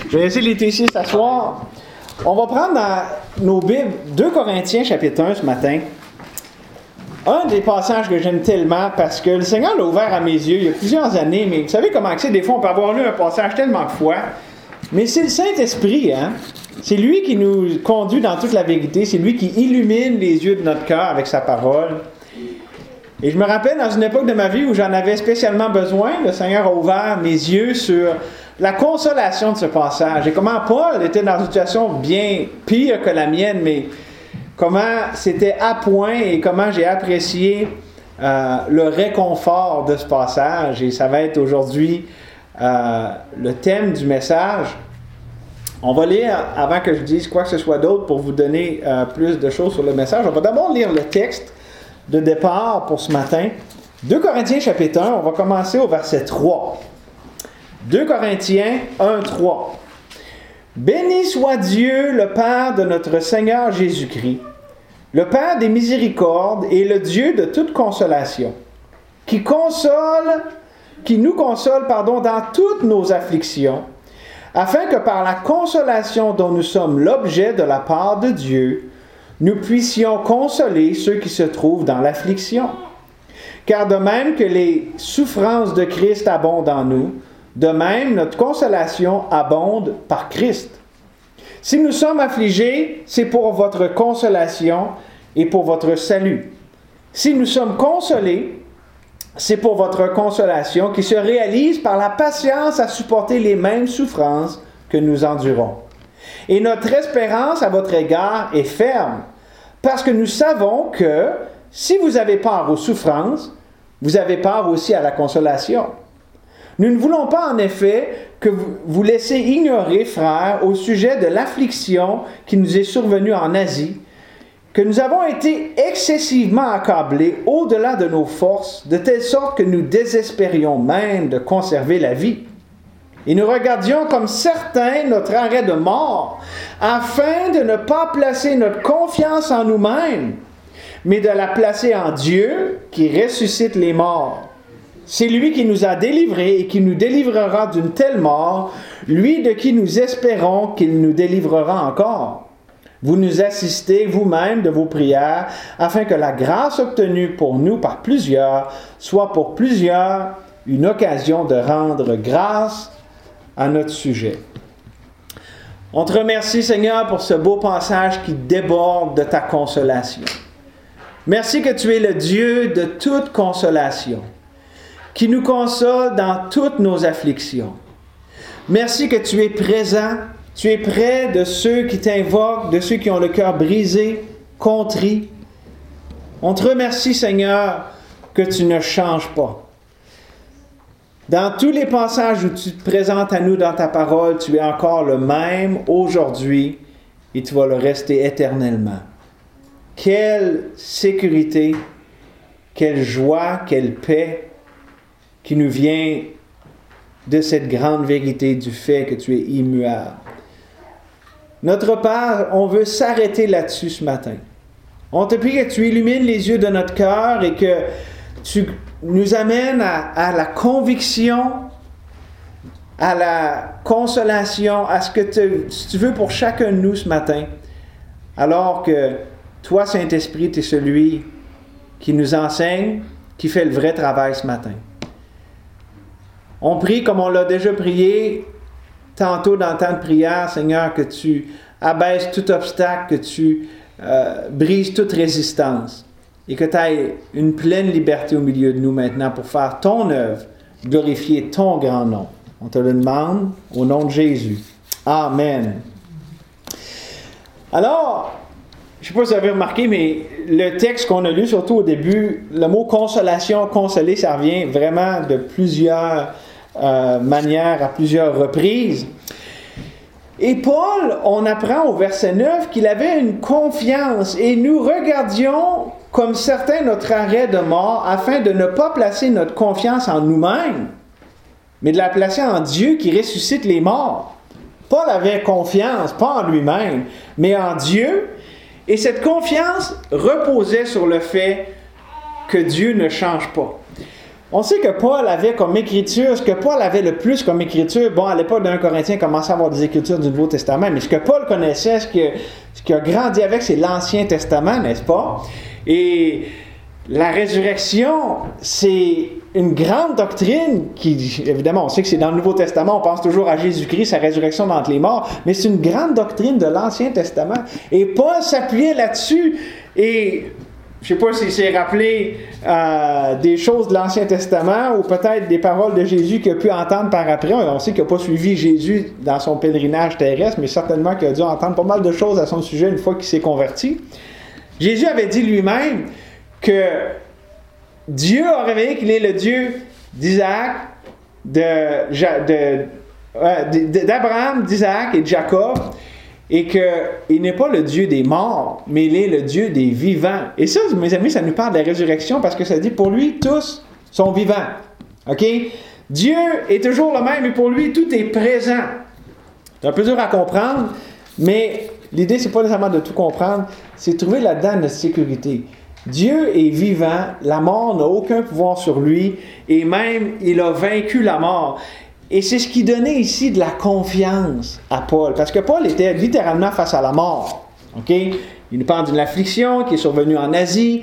Je vais laisser les ici s'asseoir. On va prendre dans nos Bibles 2 Corinthiens chapitre 1 ce matin. Un des passages que j'aime tellement parce que le Seigneur l'a ouvert à mes yeux il y a plusieurs années, mais vous savez comment c'est, des fois on peut avoir lu un passage tellement de fois, mais c'est le Saint-Esprit, hein? C'est lui qui nous conduit dans toute la vérité, c'est lui qui illumine les yeux de notre cœur avec sa parole. Et je me rappelle dans une époque de ma vie où j'en avais spécialement besoin, le Seigneur a ouvert mes yeux sur la consolation de ce passage et comment Paul était dans une situation bien pire que la mienne, mais comment c'était à point et comment j'ai apprécié le réconfort de ce passage. Et ça va être aujourd'hui le thème du message. On va lire, avant que je dise quoi que ce soit d'autre pour vous donner plus de choses sur le message, on va d'abord lire le texte de départ pour ce matin. 2 Corinthiens chapitre 1, on va commencer au verset 3. 2 Corinthiens 1, 3. Béni soit Dieu, le Père de notre Seigneur Jésus-Christ, le Père des miséricordes et le Dieu de toute consolation, qui nous console dans toutes nos afflictions, afin que par la consolation dont nous sommes l'objet de la part de Dieu, nous puissions consoler ceux qui se trouvent dans l'affliction. Car de même que les souffrances de Christ abondent en nous, de même notre consolation abonde par Christ. Si nous sommes affligés, c'est pour votre consolation et pour votre salut. Si nous sommes consolés, c'est pour votre consolation qui se réalise par la patience à supporter les mêmes souffrances que nous endurons. Et notre espérance à votre égard est ferme, parce que nous savons que si vous avez part aux souffrances, vous avez part aussi à la consolation. Nous ne voulons pas en effet que vous laissiez ignorer, frères, au sujet de l'affliction qui nous est survenue en Asie, que nous avons été excessivement accablés au-delà de nos forces, de telle sorte que nous désespérions même de conserver la vie. Et nous regardions comme certain notre arrêt de mort, afin de ne pas placer notre confiance en nous-mêmes, mais de la placer en Dieu qui ressuscite les morts. C'est lui qui nous a délivrés et qui nous délivrera d'une telle mort, lui de qui nous espérons qu'il nous délivrera encore. Vous nous assistez vous-même de vos prières, afin que la grâce obtenue pour nous par plusieurs soit pour plusieurs une occasion de rendre grâce à notre sujet. On te remercie, Seigneur, pour ce beau passage qui déborde de ta consolation. Merci que tu es le Dieu de toute consolation, qui nous console dans toutes nos afflictions. Merci que tu es présent, tu es près de ceux qui t'invoquent, de ceux qui ont le cœur brisé, contrit. On te remercie, Seigneur, que tu ne changes pas. Dans tous les passages où tu te présentes à nous dans ta parole, tu es encore le même aujourd'hui et tu vas le rester éternellement. Quelle sécurité, quelle joie, quelle paix qui nous vient de cette grande vérité du fait que tu es immuable. Notre Père, on veut s'arrêter là-dessus ce matin. On te prie que tu illumines les yeux de notre cœur et que tu nous amènes à la conviction, à la consolation, à ce que tu veux pour chacun de nous ce matin, alors que toi, Saint-Esprit, tu es celui qui nous enseigne, qui fait le vrai travail ce matin. On prie comme on l'a déjà prié tantôt dans le temps de prière, Seigneur, que tu abaisses tout obstacle, que tu brises toute résistance et que tu aies une pleine liberté au milieu de nous maintenant pour faire ton œuvre, glorifier ton grand nom. On te le demande au nom de Jésus. Amen. Alors, je ne sais pas si vous avez remarqué, mais le texte qu'on a lu, surtout au début, le mot consolation, consoler, ça revient vraiment de plusieurs manières, à plusieurs reprises. Et Paul, on apprend au verset 9 qu'il avait une confiance et nous regardions comme certains notre arrêt de mort afin de ne pas placer notre confiance en nous-mêmes, mais de la placer en Dieu qui ressuscite les morts. Paul avait confiance, pas en lui-même, mais en Dieu. Et cette confiance reposait sur le fait que Dieu ne change pas. On sait que Paul avait comme écriture, ce que Paul avait le plus comme écriture, bon, à l'époque d'un Corinthien, il commençait à avoir des écritures du Nouveau Testament, mais ce que Paul connaissait, ce qu'il a grandi avec, c'est l'Ancien Testament, n'est-ce pas? Et la résurrection, c'est une grande doctrine qui, évidemment, on sait que c'est dans le Nouveau Testament, on pense toujours à Jésus-Christ, sa résurrection d'entre les morts, mais c'est une grande doctrine de l'Ancien Testament. Et Paul s'appuyait là-dessus, et je ne sais pas s'il s'est rappelé des choses de l'Ancien Testament ou peut-être des paroles de Jésus qu'il a pu entendre par après. On sait qu'il n'a pas suivi Jésus dans son pèlerinage terrestre, mais certainement qu'il a dû entendre pas mal de choses à son sujet une fois qu'il s'est converti. Jésus avait dit lui-même que Dieu a révélé qu'il est le Dieu d'Isaac, d'Abraham, d'Isaac et de Jacob, et qu'il n'est pas le Dieu des morts, mais il est le Dieu des vivants. Et ça, mes amis, ça nous parle de la résurrection parce que ça dit, pour lui, tous sont vivants. OK? Dieu est toujours le même et pour lui, tout est présent. C'est un peu dur à comprendre, mais l'idée, c'est pas nécessairement de tout comprendre, c'est de trouver là-dedans notre sécurité. Dieu est vivant, la mort n'a aucun pouvoir sur lui, et même, il a vaincu la mort. Et c'est ce qui donnait ici de la confiance à Paul. Parce que Paul était littéralement face à la mort. Okay? Il nous parle d'une affliction qui est survenue en Asie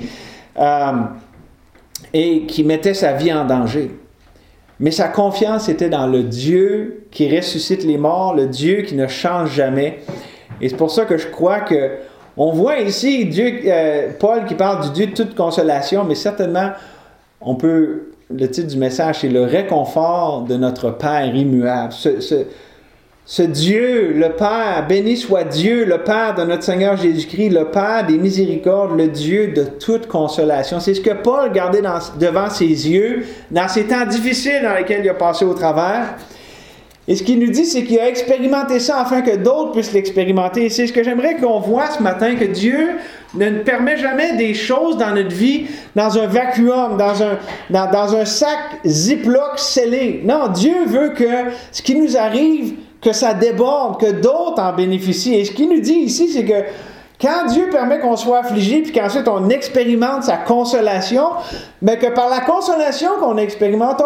et qui mettait sa vie en danger. Mais sa confiance était dans le Dieu qui ressuscite les morts, le Dieu qui ne change jamais. Et c'est pour ça que je crois que on voit ici Paul qui parle du Dieu de toute consolation, mais certainement on peut... Le titre du message, c'est « Le réconfort de notre Père immuable ». Ce Dieu, le Père, béni soit Dieu, le Père de notre Seigneur Jésus-Christ, le Père des miséricordes, le Dieu de toute consolation. C'est ce que Paul gardait devant ses yeux, dans ces temps difficiles dans lesquels il a passé au travers. Et ce qu'il nous dit, c'est qu'il a expérimenté ça afin que d'autres puissent l'expérimenter. Et c'est ce que j'aimerais qu'on voit ce matin, que Dieu ne permet jamais des choses dans notre vie dans un vacuum, dans un sac Ziploc scellé. Non, Dieu veut que ce qui nous arrive, que ça déborde, que d'autres en bénéficient. Et ce qu'il nous dit ici, c'est que quand Dieu permet qu'on soit affligé, puis qu'ensuite on expérimente sa consolation, mais que par la consolation qu'on a expérimentée,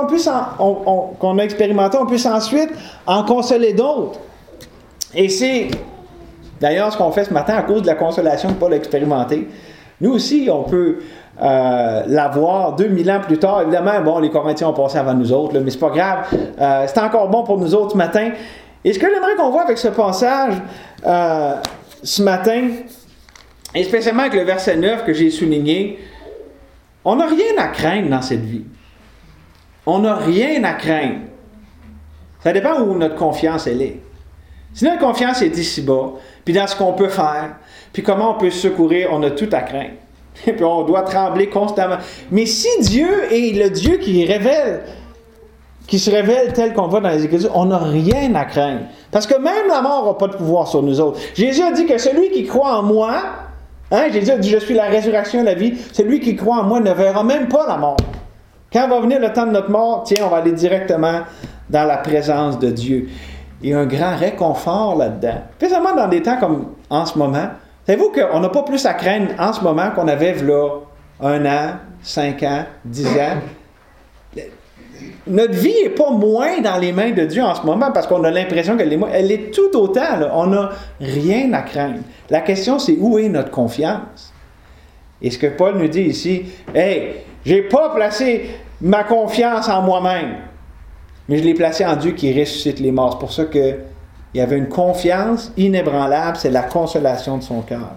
on puisse ensuite en consoler d'autres. Et c'est d'ailleurs ce qu'on fait ce matin à cause de la consolation que Paul a expérimentée. Nous aussi, on peut l'avoir 2000 ans plus tard. Évidemment, bon, les Corinthiens ont passé avant nous autres, là, mais c'est pas grave. C'est encore bon pour nous autres ce matin. Et ce que j'aimerais qu'on voit avec ce passage ce matin, et spécialement avec le verset 9 que j'ai souligné, on n'a rien à craindre dans cette vie. On n'a rien à craindre. Ça dépend où notre confiance elle est. Si notre confiance est ici-bas, puis dans ce qu'on peut faire, puis comment on peut se secourir, on a tout à craindre. Et puis on doit trembler constamment. Mais si Dieu est le Dieu qui se révèle tel qu'on voit dans les Écritures, on n'a rien à craindre. Parce que même la mort n'a pas de pouvoir sur nous autres. Jésus a dit que celui qui croit en moi, Jésus a dit « Je suis la résurrection et la vie », celui qui croit en moi ne verra même pas la mort. Quand va venir le temps de notre mort, tiens, on va aller directement dans la présence de Dieu. Il y a un grand réconfort là-dedans. Spécialement dans des temps comme en ce moment. Savez-vous qu'on n'a pas plus à craindre en ce moment qu'on avait là 1 an, 5 ans, 10 ans. Notre vie n'est pas moins dans les mains de Dieu en ce moment parce qu'on a l'impression qu'elle est moins. Elle est tout autant. Là. On n'a rien à craindre. La question, c'est où est notre confiance? Et ce que Paul nous dit ici, « Hey, je n'ai pas placé ma confiance en moi-même, mais je l'ai placée en Dieu qui ressuscite les morts. » C'est pour ça qu'il y avait une confiance inébranlable, c'est la consolation de son cœur.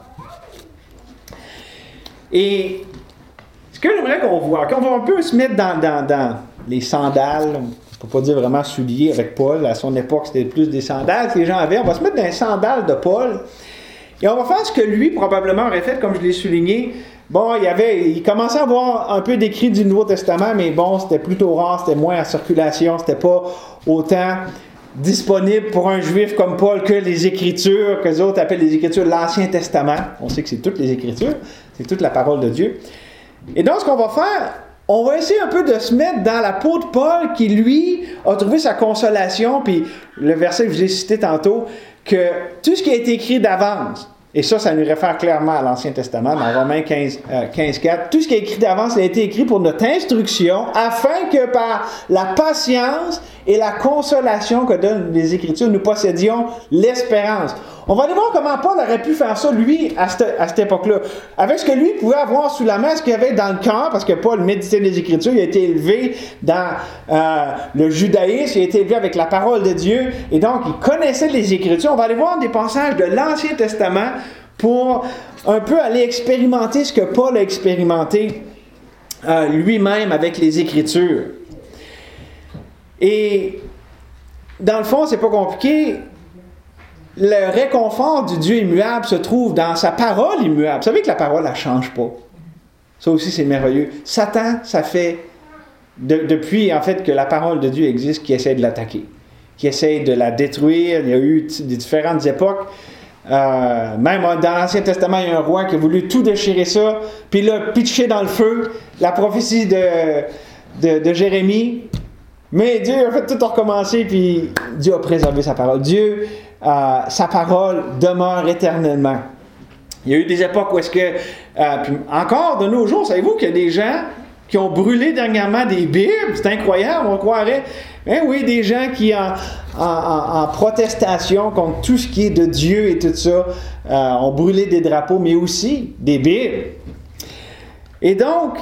Et ce que j'aimerais qu'on voit, qu'on va un peu se mettre dans les sandales, on ne peut pas dire vraiment souliers avec Paul, à son époque c'était plus des sandales que les gens avaient, on va se mettre dans les sandales de Paul, et on va faire ce que lui probablement aurait fait, comme je l'ai souligné. Bon, il commençait à avoir un peu d'écrit du Nouveau Testament, mais bon, c'était plutôt rare, c'était moins en circulation, c'était pas autant disponible pour un juif comme Paul que les Écritures, que les autres appellent les Écritures l'Ancien Testament. On sait que c'est toutes les Écritures, c'est toute la parole de Dieu. Et donc, ce qu'on va faire, on va essayer un peu de se mettre dans la peau de Paul qui, lui, a trouvé sa consolation, puis le verset que je vous ai cité tantôt, que tout ce qui a été écrit d'avance, Et ça nous réfère clairement à l'Ancien Testament, dans Romains 15, 4. Tout ce qui est écrit d'avance a été écrit pour notre instruction, afin que par la patience et la consolation que donnent les Écritures, nous possédions l'espérance. On va aller voir comment Paul aurait pu faire ça, lui, à cette époque-là. Avec ce que lui pouvait avoir sous la main, ce qu'il avait dans le cœur, parce que Paul méditait les Écritures, il a été élevé dans le judaïsme, il a été élevé avec la parole de Dieu, et donc il connaissait les Écritures. On va aller voir des passages de l'Ancien Testament pour un peu aller expérimenter ce que Paul a expérimenté lui-même avec les Écritures. Et dans le fond, c'est pas compliqué. Le réconfort du Dieu immuable se trouve dans sa parole immuable. Vous savez que la parole, elle ne change pas. Ça aussi, c'est merveilleux. Satan, ça fait, depuis en fait que la parole de Dieu existe, qui essaie de l'attaquer, qui essaie de la détruire. Il y a eu des différentes époques. Même dans l'Ancien Testament, il y a un roi qui a voulu tout déchirer ça, puis il l'a pitché dans le feu. La prophétie de Jérémie. Mais Dieu a fait tout recommencer, puis Dieu a préservé sa parole. Dieu, sa parole demeure éternellement. Il y a eu des époques où est-ce que, puis encore de nos jours, savez-vous qu'il y a des gens qui ont brûlé dernièrement des Bibles? C'est incroyable, on croirait. Mais oui, des gens qui, en protestation contre tout ce qui est de Dieu et tout ça, ont brûlé des drapeaux, mais aussi des Bibles. Et donc,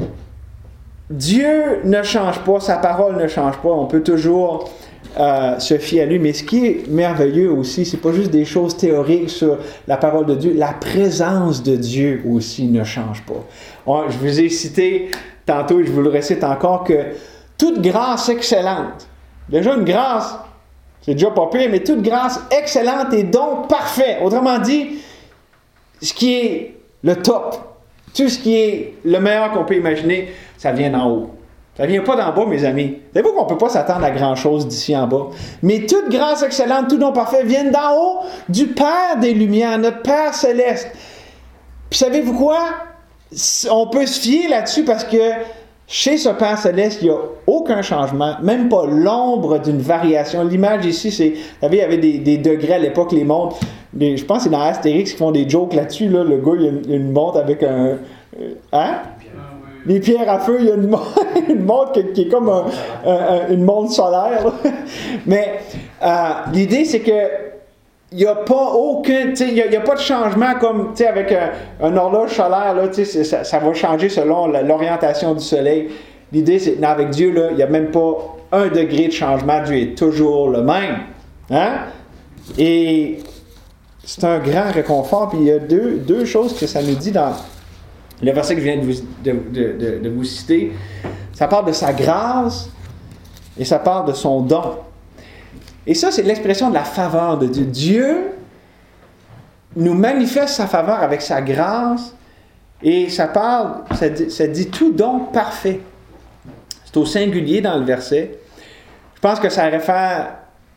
Dieu ne change pas, sa parole ne change pas, on peut toujours se fier à lui, mais ce qui est merveilleux aussi, c'est pas juste des choses théoriques sur la parole de Dieu, la présence de Dieu aussi ne change pas. Je vous ai cité tantôt, et je vous le récite encore, que toute grâce excellente, déjà une grâce, c'est déjà pas pire, mais toute grâce excellente est donc parfait. Autrement dit, ce qui est le top, tout ce qui est le meilleur qu'on peut imaginer, ça vient d'en haut. Ça ne vient pas d'en bas, mes amis. Savez-vous qu'on ne peut pas s'attendre à grand-chose d'ici en bas? Mais toute grâce excellente, tout don parfait viennent d'en haut du Père des Lumières, notre Père céleste. Puis savez-vous quoi? On peut se fier là-dessus parce que chez ce Père céleste, il n'y a aucun changement, même pas l'ombre d'une variation. L'image ici, c'est, vous savez, il y avait des degrés à l'époque, les montres. Je pense que c'est dans Astérix qui font des jokes là-dessus. Là. Le gars, il a une montre avec un... Hein? Les pierres à feu, il y a une montre qui est comme une montre solaire. Là. Mais l'idée, c'est que il n'y a pas aucun, il n'y a pas de changement comme avec un horloge solaire, là, ça va changer selon l'orientation du soleil. L'idée, c'est qu'avec Dieu, là, il n'y a même pas 1 degré de changement. Dieu est toujours le même. Hein? Et c'est un grand réconfort. Puis il y a deux choses que ça nous dit dans le verset que je viens de vous citer. Ça parle de sa grâce et ça parle de son don. Et ça, c'est l'expression de la faveur de Dieu. Dieu nous manifeste sa faveur avec sa grâce et ça dit tout don parfait. C'est au singulier dans le verset. Je pense que ça réfère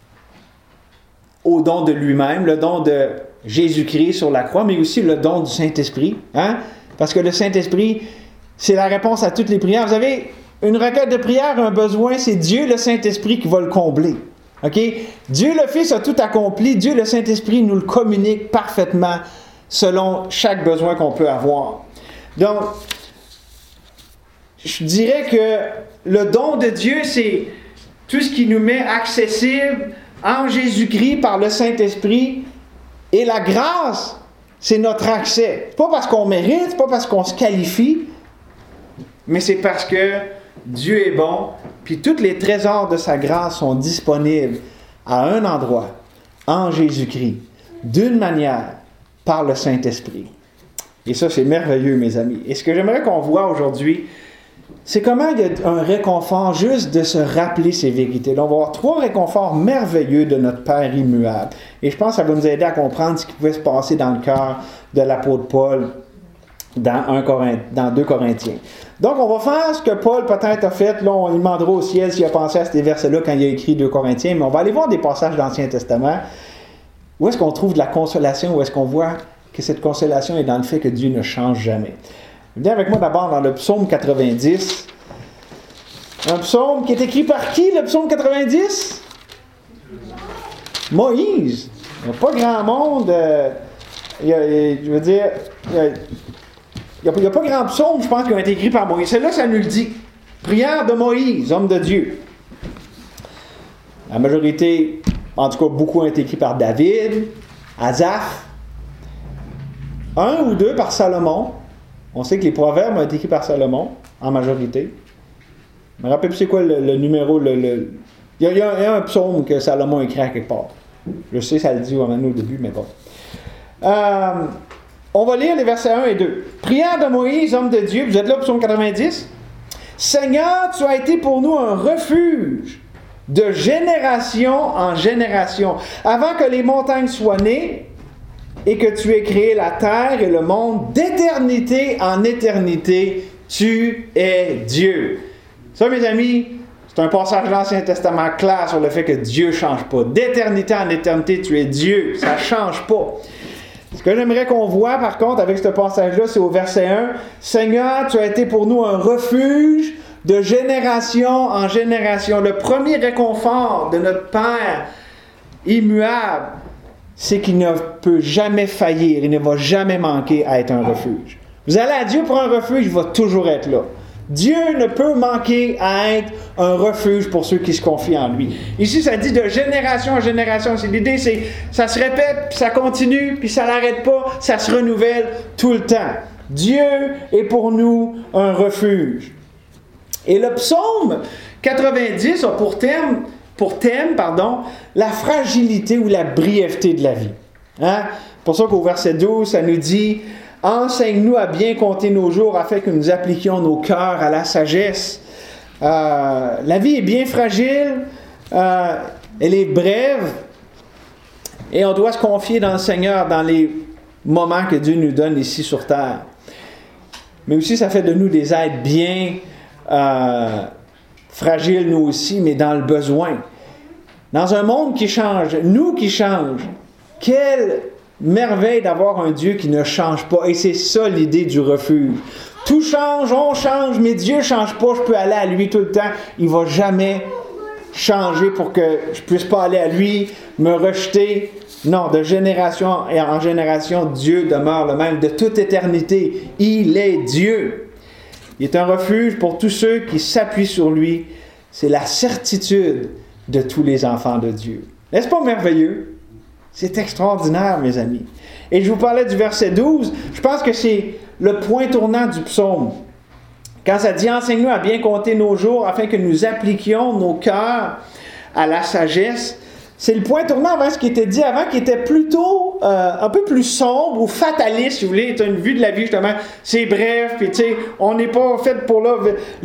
au don de lui-même, le don de Jésus-Christ sur la croix, mais aussi le don du Saint-Esprit. Hein? Parce que le Saint-Esprit, c'est la réponse à toutes les prières. Vous avez une requête de prière, un besoin, c'est Dieu, le Saint-Esprit, qui va le combler. Okay? Dieu le Fils a tout accompli. Dieu le Saint-Esprit nous le communique parfaitement selon chaque besoin qu'on peut avoir. Donc, je dirais que le don de Dieu, c'est tout ce qui nous met accessible en Jésus-Christ par le Saint-Esprit. Et la grâce, c'est notre accès. C'est pas parce qu'on mérite, c'est pas parce qu'on se qualifie, mais c'est parce que Dieu est bon, puis tous les trésors de sa grâce sont disponibles à un endroit, en Jésus-Christ, d'une manière, par le Saint-Esprit. Et ça, c'est merveilleux, mes amis. Et ce que j'aimerais qu'on voit aujourd'hui, c'est comment il y a un réconfort juste de se rappeler ces vérités. Là, on va avoir 3 réconforts merveilleux de notre Père immuable. Et je pense que ça va nous aider à comprendre ce qui pouvait se passer dans le cœur de l'apôtre Paul dans 2 Corinthiens. Donc, on va faire ce que Paul peut-être a fait. Là, on lui demandera au ciel s'il a pensé à ces versets-là quand il a écrit 2 Corinthiens. Mais on va aller voir des passages de l'Ancien Testament. Où est-ce qu'on trouve de la consolation? Où est-ce qu'on voit que cette consolation est dans le fait que Dieu ne change jamais? Venez avec moi d'abord dans le psaume 90. Un psaume qui est écrit par qui, le psaume 90? Moïse. Il n'y a pas grand monde je veux dire, il n'y a pas grand psaume, je pense, qui ont été écrits par Moïse. Celle-là, ça nous le dit. Prière de Moïse, homme de Dieu. La majorité, en tout cas, beaucoup ont été écrits par David, Asaph, un ou deux par Salomon. On sait que les proverbes ont été écrits par Salomon, en majorité. Je me rappelle plus c'est quoi le numéro. Il y a un psaume que Salomon écrit à quelque part. Je sais, ça le dit au début, mais bon. On va lire les versets 1 et 2. Prière de Moïse, homme de Dieu. Vous êtes là, psaume 90. Seigneur, tu as été pour nous un refuge de génération en génération. Avant que les montagnes soient nées et que tu aies créé la terre et le monde, d'éternité en éternité, tu es Dieu. Ça, mes amis, c'est un passage de l'Ancien Testament clair sur le fait que Dieu ne change pas. D'éternité en éternité, tu es Dieu. Ça ne change pas. Ce que j'aimerais qu'on voit, par contre, avec ce passage-là, c'est au verset 1. Seigneur, tu as été pour nous un refuge de génération en génération. Le premier réconfort de notre Père immuable, c'est qu'il ne peut jamais faillir, il ne va jamais manquer à être un refuge. Vous allez à Dieu pour un refuge, il va toujours être là. Dieu ne peut manquer à être un refuge pour ceux qui se confient en lui. Ici, ça dit de génération en génération. L'idée, c'est ça se répète, puis ça continue, puis ça n'arrête pas, ça se renouvelle tout le temps. Dieu est pour nous un refuge. Et le psaume 90 a pour thème, la fragilité ou la brièveté de la vie. Hein? Pour ça qu'au verset 12, ça nous dit « Enseigne-nous à bien compter nos jours afin que nous appliquions nos cœurs à la sagesse. » La vie est bien fragile, elle est brève, et on doit se confier dans le Seigneur dans les moments que Dieu nous donne ici sur terre. Mais aussi, ça fait de nous des êtres bien fragiles, nous aussi, mais dans le besoin. Dans un monde qui change, nous qui change, quelle merveille d'avoir un Dieu qui ne change pas. Et c'est ça l'idée du refuge. Tout change, on change, mais Dieu ne change pas. Je peux aller à lui tout le temps. Il ne va jamais changer pour que je ne puisse pas aller à lui, me rejeter. Non, de génération en génération, Dieu demeure le même. De toute éternité, il est Dieu. Il est un refuge pour tous ceux qui s'appuient sur lui. C'est la certitude de tous les enfants de Dieu. N'est-ce pas merveilleux? C'est extraordinaire, mes amis. Et je vous parlais du verset 12. Je pense que c'est le point tournant du psaume. Quand ça dit « Enseigne-nous à bien compter nos jours afin que nous appliquions nos cœurs à la sagesse », c'est le point tournant avant ce qui était dit avant, qui était plutôt un peu plus sombre ou fataliste, si vous voulez. Tu as une vue de la vie, justement. C'est bref, puis tu sais, on n'est pas fait pour là.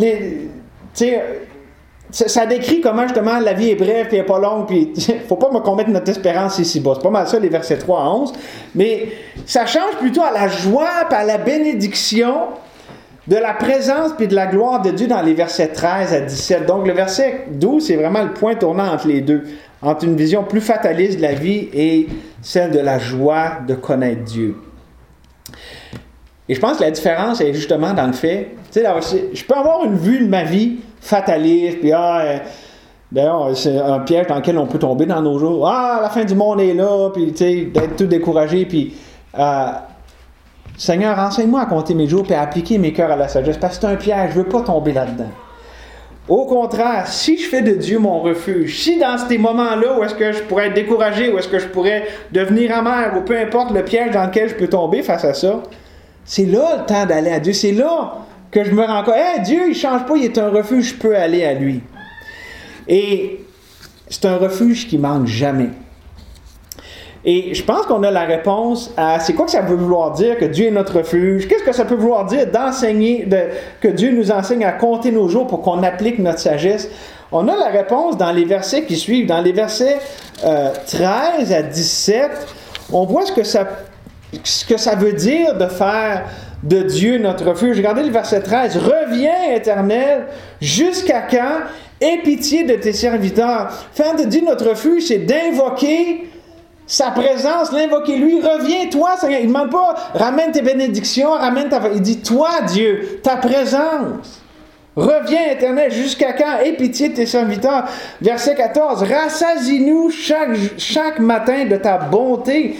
Ça décrit comment, justement, la vie est brève, puis elle n'est pas longue, puis il ne faut pas qu'on mette notre espérance ici-bas. C'est pas mal ça, les versets 3 à 11. Mais ça change plutôt à la joie, puis à la bénédiction de la présence puis de la gloire de Dieu dans les versets 13 à 17. Donc, le verset 12, c'est vraiment le point tournant entre les deux, entre une vision plus fataliste de la vie et celle de la joie de connaître Dieu. Et je pense que la différence est justement dans le fait, tu sais, je peux avoir une vue de ma vie fataliste, puis d'ailleurs, c'est un piège dans lequel on peut tomber dans nos jours. La fin du monde est là, puis tu sais, d'être tout découragé, puis Seigneur, enseigne-moi à compter mes jours et à appliquer mes cœurs à la sagesse, parce que c'est un piège, je ne veux pas tomber là-dedans. Au contraire, si je fais de Dieu mon refuge, si dans ces moments-là où est-ce que je pourrais être découragé, où est-ce que je pourrais devenir amer, ou peu importe le piège dans lequel je peux tomber face à ça, c'est là le temps d'aller à Dieu. C'est là que je me rends compte, Dieu, il ne change pas, il est un refuge, je peux aller à lui. Et c'est un refuge qui ne manque jamais. Et je pense qu'on a la réponse à c'est quoi que ça veut vouloir dire que Dieu est notre refuge? Qu'est-ce que ça peut vouloir dire d'enseigner, que Dieu nous enseigne à compter nos jours pour qu'on applique notre sagesse? On a la réponse dans les versets qui suivent. Dans les versets 13 à 17, on voit ce que ça veut dire de faire de Dieu notre refuge. Regardez le verset 13. « Reviens, Éternel, jusqu'à quand? Aie pitié de tes serviteurs. » Faire de Dieu notre refuge, c'est d'invoquer sa présence, l'invoquer lui. Reviens, toi, Seigneur. Il ne demande pas, ramène tes bénédictions, ramène ta... Il dit, toi, Dieu, ta présence. Reviens, Éternel, jusqu'à quand? Aie pitié de tes serviteurs. Verset 14. Rassasie-nous chaque matin de ta bonté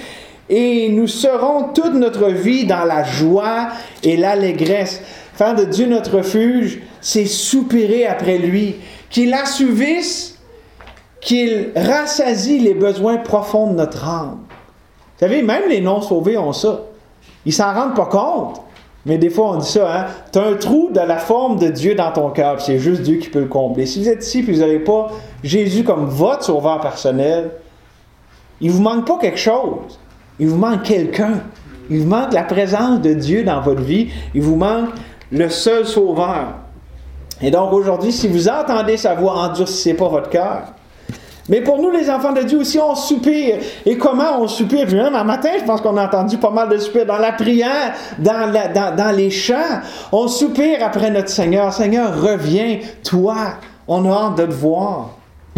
et nous serons toute notre vie dans la joie et l'allégresse. Faire de Dieu notre refuge, c'est soupirer après lui, qu'il assouvisse, qu'il rassasie les besoins profonds de notre âme. Vous savez, même les non-sauvés ont ça. Ils s'en rendent pas compte. Mais des fois, on dit ça, hein? Tu as un trou de la forme de Dieu dans ton cœur, c'est juste Dieu qui peut le combler. Si vous êtes ici et vous n'avez pas Jésus comme votre sauveur personnel, il ne vous manque pas quelque chose. Il vous manque quelqu'un. Il vous manque la présence de Dieu dans votre vie. Il vous manque le seul sauveur. Et donc aujourd'hui, si vous entendez sa voix, endurcissez pas votre cœur. Mais pour nous, les enfants de Dieu aussi, on soupire. Et comment on soupire? Puis même un matin, je pense qu'on a entendu pas mal de soupirs dans la prière, dans les chants. On soupire après notre Seigneur. Seigneur, reviens, toi. On a hâte de te voir.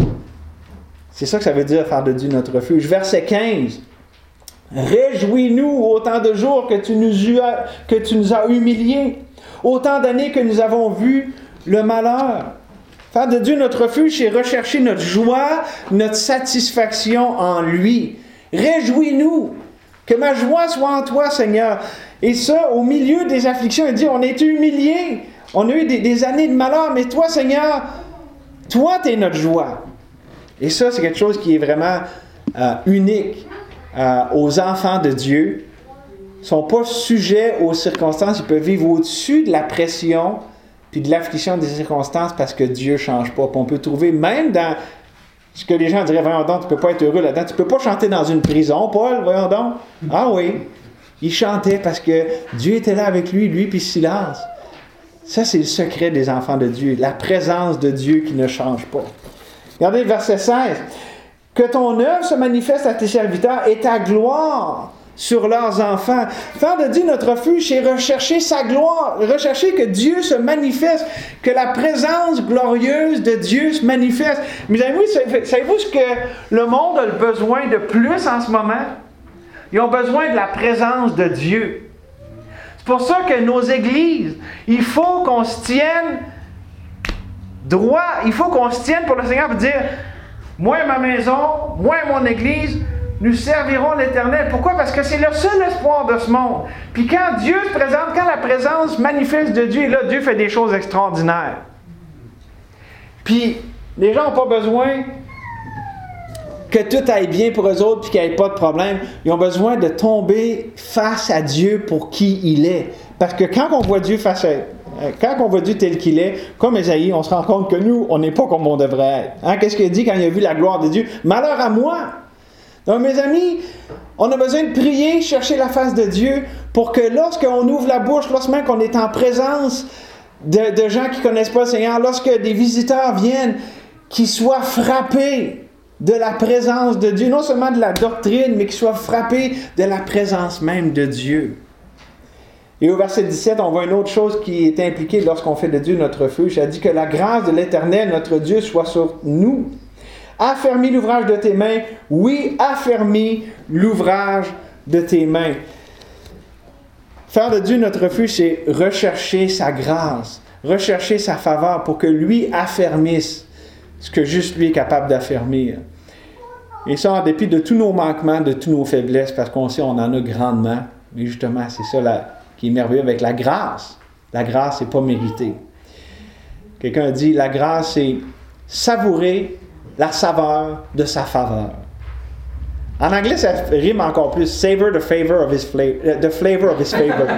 C'est ça que ça veut dire, faire de Dieu notre refuge. Verset 15. Réjouis-nous autant de jours que tu nous as humiliés, autant d'années que nous avons vu le malheur. Faire de Dieu notre refuge, c'est rechercher notre joie, notre satisfaction en lui. Réjouis-nous, que ma joie soit en toi, Seigneur. Et ça, au milieu des afflictions, il dit, on a été humiliés, on a eu des années de malheur, mais toi, Seigneur, toi, tu es notre joie. Et ça, c'est quelque chose qui est vraiment unique aux enfants de Dieu. Ils ne sont pas sujets aux circonstances, ils peuvent vivre au-dessus de la pression puis de l'affliction des circonstances parce que Dieu ne change pas. Puis on peut trouver, même dans ce que les gens diraient, voyons donc, tu ne peux pas être heureux là-dedans, tu ne peux pas chanter dans une prison, Paul, voyons donc. Ah oui, il chantait parce que Dieu était là avec lui puis Silas. Ça, c'est le secret des enfants de Dieu, la présence de Dieu qui ne change pas. Regardez le verset 16. Que ton œuvre se manifeste à tes serviteurs et ta gloire sur leurs enfants. Faire de Dieu notre refuge, c'est rechercher sa gloire, rechercher que Dieu se manifeste, que la présence glorieuse de Dieu se manifeste. Mais savez-vous ce que le monde a le besoin de plus en ce moment? Ils ont besoin de la présence de Dieu. C'est pour ça que nos églises, il faut qu'on se tienne droit, il faut qu'on se tienne pour le Seigneur pour dire, moi et ma maison, moi et mon église, nous servirons l'Éternel. Pourquoi? Parce que c'est le seul espoir de ce monde. Puis quand Dieu se présente, quand la présence manifeste de Dieu, là, Dieu fait des choses extraordinaires. Puis les gens n'ont pas besoin que tout aille bien pour eux autres puis qu'il n'y ait pas de problème. Ils ont besoin de tomber face à Dieu pour qui il est. Parce que quand on voit Dieu quand on voit Dieu tel qu'il est, comme Ésaïe, on se rend compte que nous, on n'est pas comme on devrait être. Hein? Qu'est-ce qu'il dit quand il a vu la gloire de Dieu? Malheur à moi! Donc, mes amis, on a besoin de prier, chercher la face de Dieu pour que lorsqu'on ouvre la bouche, lorsqu'on est en présence de gens qui ne connaissent pas le Seigneur, lorsque des visiteurs viennent, qu'ils soient frappés de la présence de Dieu, non seulement de la doctrine, mais qu'ils soient frappés de la présence même de Dieu. Et au verset 17, on voit une autre chose qui est impliquée lorsqu'on fait de Dieu notre refuge. Ça dit que la grâce de l'Éternel, notre Dieu, soit sur nous. Affermis l'ouvrage de tes mains. Oui, affermis l'ouvrage de tes mains. Faire de Dieu notre refuge, c'est rechercher sa grâce, rechercher sa faveur pour que lui affermisse ce que juste lui est capable d'affermir. Et ça, en dépit de tous nos manquements, de toutes nos faiblesses, parce qu'on sait qu'on en a grandement. Mais justement, c'est ça qui est merveilleux avec la grâce. La grâce, c'est pas mérité. Quelqu'un a dit, la grâce, c'est savourer la saveur de sa faveur. En anglais, ça rime encore plus. Savor the flavor of his flavor. The flavor of his favor.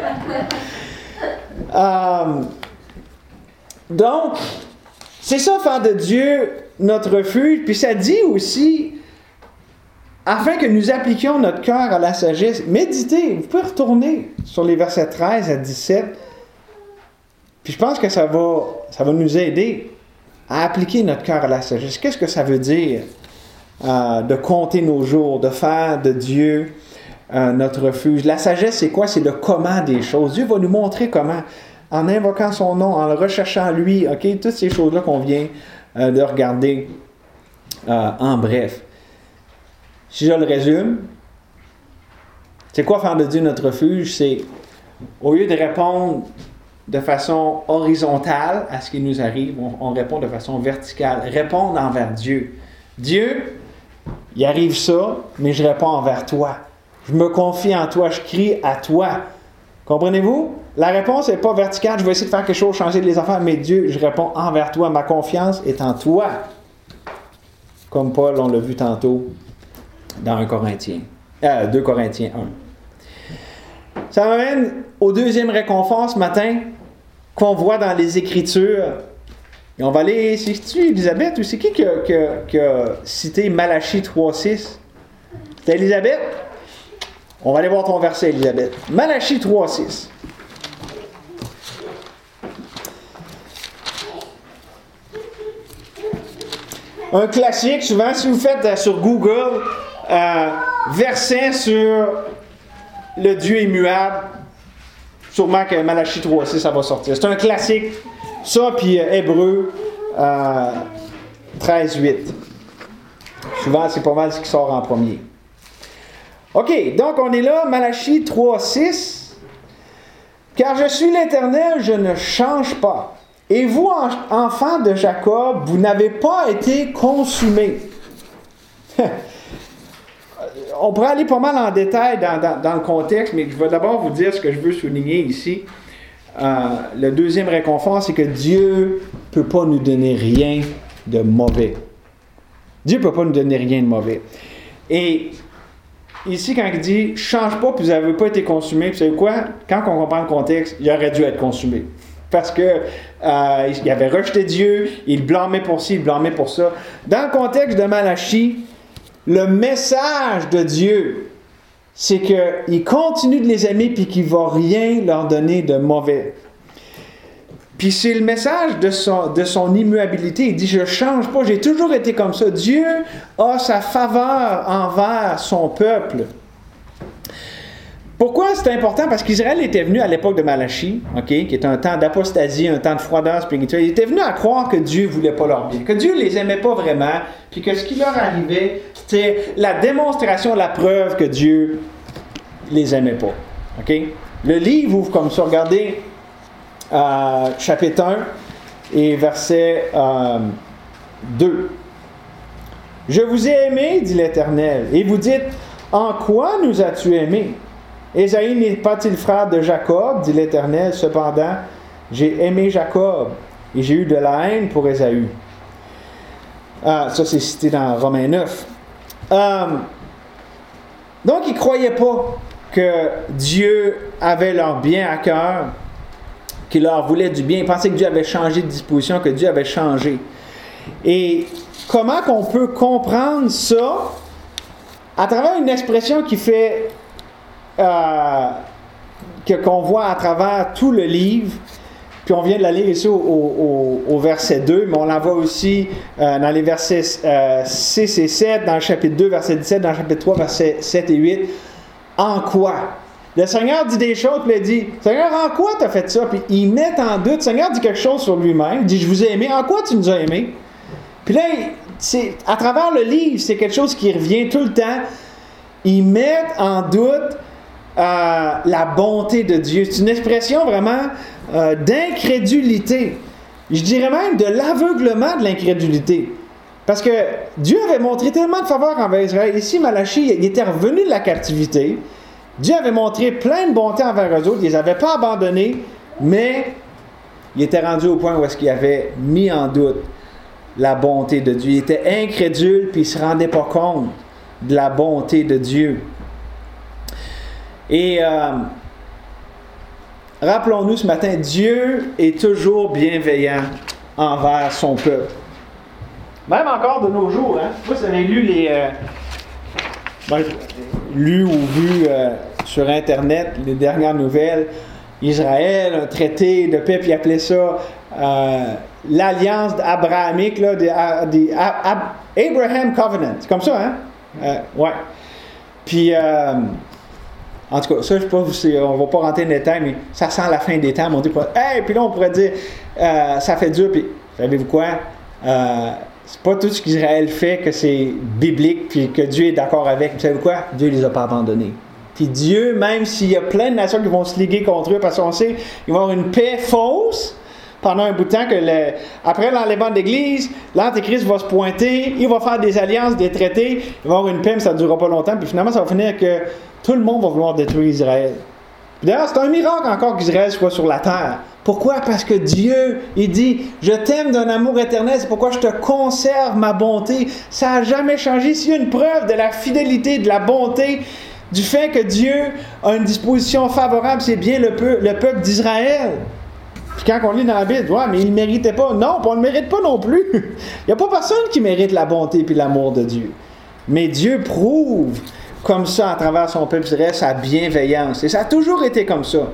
Donc, c'est ça, faire de Dieu notre refuge. Puis ça dit aussi, afin que nous appliquions notre cœur à la sagesse. Méditez. Vous pouvez retourner sur les versets 13 à 17. Puis je pense que ça va nous aider à appliquer notre cœur à la sagesse. Qu'est-ce que ça veut dire de compter nos jours, de faire de Dieu notre refuge? La sagesse, c'est quoi? C'est le comment des choses. Dieu va nous montrer comment, en invoquant son nom, en le recherchant lui, ok, toutes ces choses-là qu'on vient de regarder en bref. Si je le résume, c'est quoi faire de Dieu notre refuge? C'est, au lieu de répondre de façon horizontale à ce qui nous arrive, on répond de façon verticale. Répondre envers Dieu. Dieu, il arrive ça, mais je réponds envers toi. Je me confie en toi, je crie à toi. Comprenez-vous? La réponse n'est pas verticale, je vais essayer de faire quelque chose, changer les affaires, mais Dieu, je réponds envers toi, ma confiance est en toi. Comme Paul, on l'a vu tantôt dans 2 Corinthiens 1. Ça m'amène au deuxième réconfort ce matin qu'on voit dans les Écritures. Et on va aller, c'est-tu Élisabeth ou c'est qui a cité Malachie 3.6? C'est Élisabeth? On va aller voir ton verset, Élisabeth. Malachie 3.6. Un classique, souvent, si vous faites sur Google, verset sur le Dieu immuable, sûrement que Malachie 3.6, ça va sortir. C'est un classique. Ça, puis Hébreux 13.8. Souvent, c'est pas mal ce qui sort en premier. OK, donc on est là, Malachie 3.6. Car je suis l'Éternel, je ne change pas. Et vous, enfants de Jacob, vous n'avez pas été consumés. On pourrait aller pas mal en détail dans le contexte, mais je vais d'abord vous dire ce que je veux souligner ici. Le deuxième réconfort, c'est que Dieu ne peut pas nous donner rien de mauvais. Dieu ne peut pas nous donner rien de mauvais. Et ici, quand il dit « change pas, puis vous n'avez pas été consumé », vous savez quoi? Quand on comprend le contexte, il aurait dû être consumé. Parce que il avait rejeté Dieu, il blâmait pour ci, il blâmait pour ça. Dans le contexte de Malachie, le message de Dieu, c'est qu'il continue de les aimer puis qu'il ne va rien leur donner de mauvais. Puis c'est le message de son immuabilité. Il dit, je ne change pas, j'ai toujours été comme ça. Dieu a sa faveur envers son peuple. Pourquoi c'est important? Parce qu'Israël était venu à l'époque de Malachie, qui est un temps d'apostasie, un temps de froideur spirituelle. Il était venu à croire que Dieu ne voulait pas leur bien, que Dieu ne les aimait pas vraiment, puis que ce qui leur arrivait, c'était la démonstration, la preuve que Dieu ne les aimait pas. Le livre ouvre comme ça. Regardez chapitre 1 et verset 2. « Je vous ai aimé, dit l'Éternel, et vous dites, en quoi nous as-tu aimés? Ésaïe n'est pas-il frère de Jacob, dit l'Éternel, cependant, j'ai aimé Jacob, et j'ai eu de la haine pour Ésaü. » Ça, c'est cité dans Romains 9. Donc, ils ne croyaient pas que Dieu avait leur bien à cœur, qu'il leur voulait du bien. Ils pensaient que Dieu avait changé de disposition, que Dieu avait changé. Et comment qu'on peut comprendre ça à travers une expression qui fait... qu'on voit à travers tout le livre, puis on vient de la lire ici au verset 2, mais on la voit aussi dans les versets 6 et 7, dans le chapitre 2, verset 17, dans le chapitre 3, versets 7 et 8. En quoi? Le Seigneur dit des choses, puis il dit, Seigneur, en quoi tu as fait ça? Puis ils mettent en doute. Le Seigneur dit quelque chose sur lui-même. Il dit, je vous ai aimé. En quoi tu nous as aimés? Puis là, à travers le livre, c'est quelque chose qui revient tout le temps. Ils mettent en doute la bonté de Dieu. C'est une expression vraiment d'incrédulité. Je dirais même de l'aveuglement de l'incrédulité. Parce que Dieu avait montré tellement de faveur envers Israël. Ici, Malachie, il était revenu de la captivité. Dieu avait montré plein de bonté envers eux autres. Ils ne les avaient pas abandonnés, mais il était rendu au point où est-ce qu'il avait mis en doute la bonté de Dieu. Il était incrédule, puis il ne se rendait pas compte de la bonté de Dieu. Et rappelons-nous ce matin, Dieu est toujours bienveillant envers son peuple. Même encore de nos jours, hein? Vous avez lu lu ou vu sur Internet les dernières nouvelles, Israël, un traité de paix, puis il appelait ça l'alliance abrahamique, là, Abraham Covenant. C'est comme ça, hein? Ouais. Puis, en tout cas, ça, je sais pas, on va pas rentrer dans les détails, mais ça sent la fin des temps. On dit pas, hey, puis là, on pourrait dire, ça fait dur, puis savez-vous quoi? C'est pas tout ce qu'Israël fait que c'est biblique, puis que Dieu est d'accord avec. Vous savez quoi? Dieu les a pas abandonnés. Puis Dieu, même s'il y a plein de nations qui vont se liguer contre eux, parce qu'on sait qu'ils vont avoir une paix fausse, pendant un bout de temps que après l'enlèvement de l'Église, l'Antéchrist va se pointer, il va faire des alliances, des traités, il va y avoir une paix, mais ça ne durera pas longtemps, puis finalement, ça va finir que tout le monde va vouloir détruire Israël. D'ailleurs, c'est un miracle encore qu'Israël soit sur la terre. Pourquoi? Parce que Dieu, il dit, je t'aime d'un amour éternel, c'est pourquoi je te conserve ma bonté. Ça n'a jamais changé. S'il y a une preuve de la fidélité, de la bonté, du fait que Dieu a une disposition favorable, c'est bien le peuple d'Israël. Puis quand on lit dans la Bible, ouais, mais il ne méritait pas. Non, on ne le mérite pas non plus. Il n'y a pas personne qui mérite la bonté et l'amour de Dieu. Mais Dieu prouve comme ça à travers son peuple d'Israël sa bienveillance. Et ça a toujours été comme ça.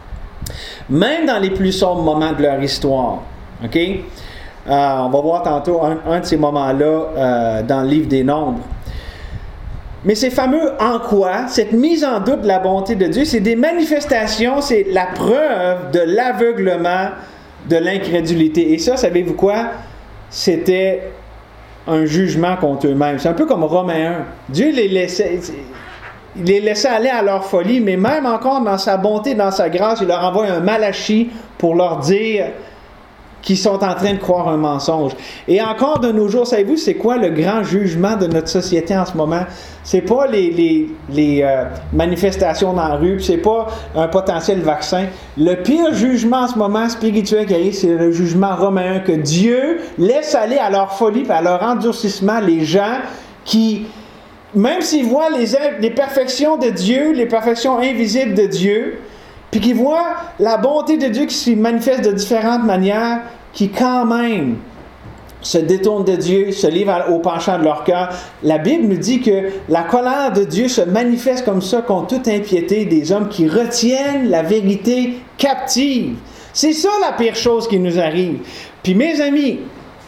Même dans les plus sombres moments de leur histoire. OK? On va voir tantôt un de ces moments-là dans le livre des Nombres. Mais ces fameux en quoi, cette mise en doute de la bonté de Dieu, c'est des manifestations, c'est la preuve de l'aveuglement, de l'incrédulité. Et ça, savez-vous quoi? C'était un jugement contre eux-mêmes. C'est un peu comme Romains 1. Dieu les laissait aller à leur folie, mais même encore dans sa bonté, dans sa grâce, il leur envoie un Malachie pour leur dire qu'ils sont en train de croire un mensonge. Et encore de nos jours, savez-vous, c'est quoi le grand jugement de notre société en ce moment? C'est pas les manifestations dans la rue, puis c'est pas un potentiel vaccin. Le pire jugement en ce moment spirituel qui arrive, c'est le jugement romain, que Dieu laisse aller à leur folie et à leur endurcissement les gens qui, même s'ils voient les perfections de Dieu, les perfections invisibles de Dieu, puis qui voient la bonté de Dieu qui se manifeste de différentes manières, qui quand même se détournent de Dieu, se livrent au penchant de leur cœur. La Bible nous dit que la colère de Dieu se manifeste comme ça contre toute impiété des hommes qui retiennent la vérité captive. C'est ça la pire chose qui nous arrive. Puis mes amis,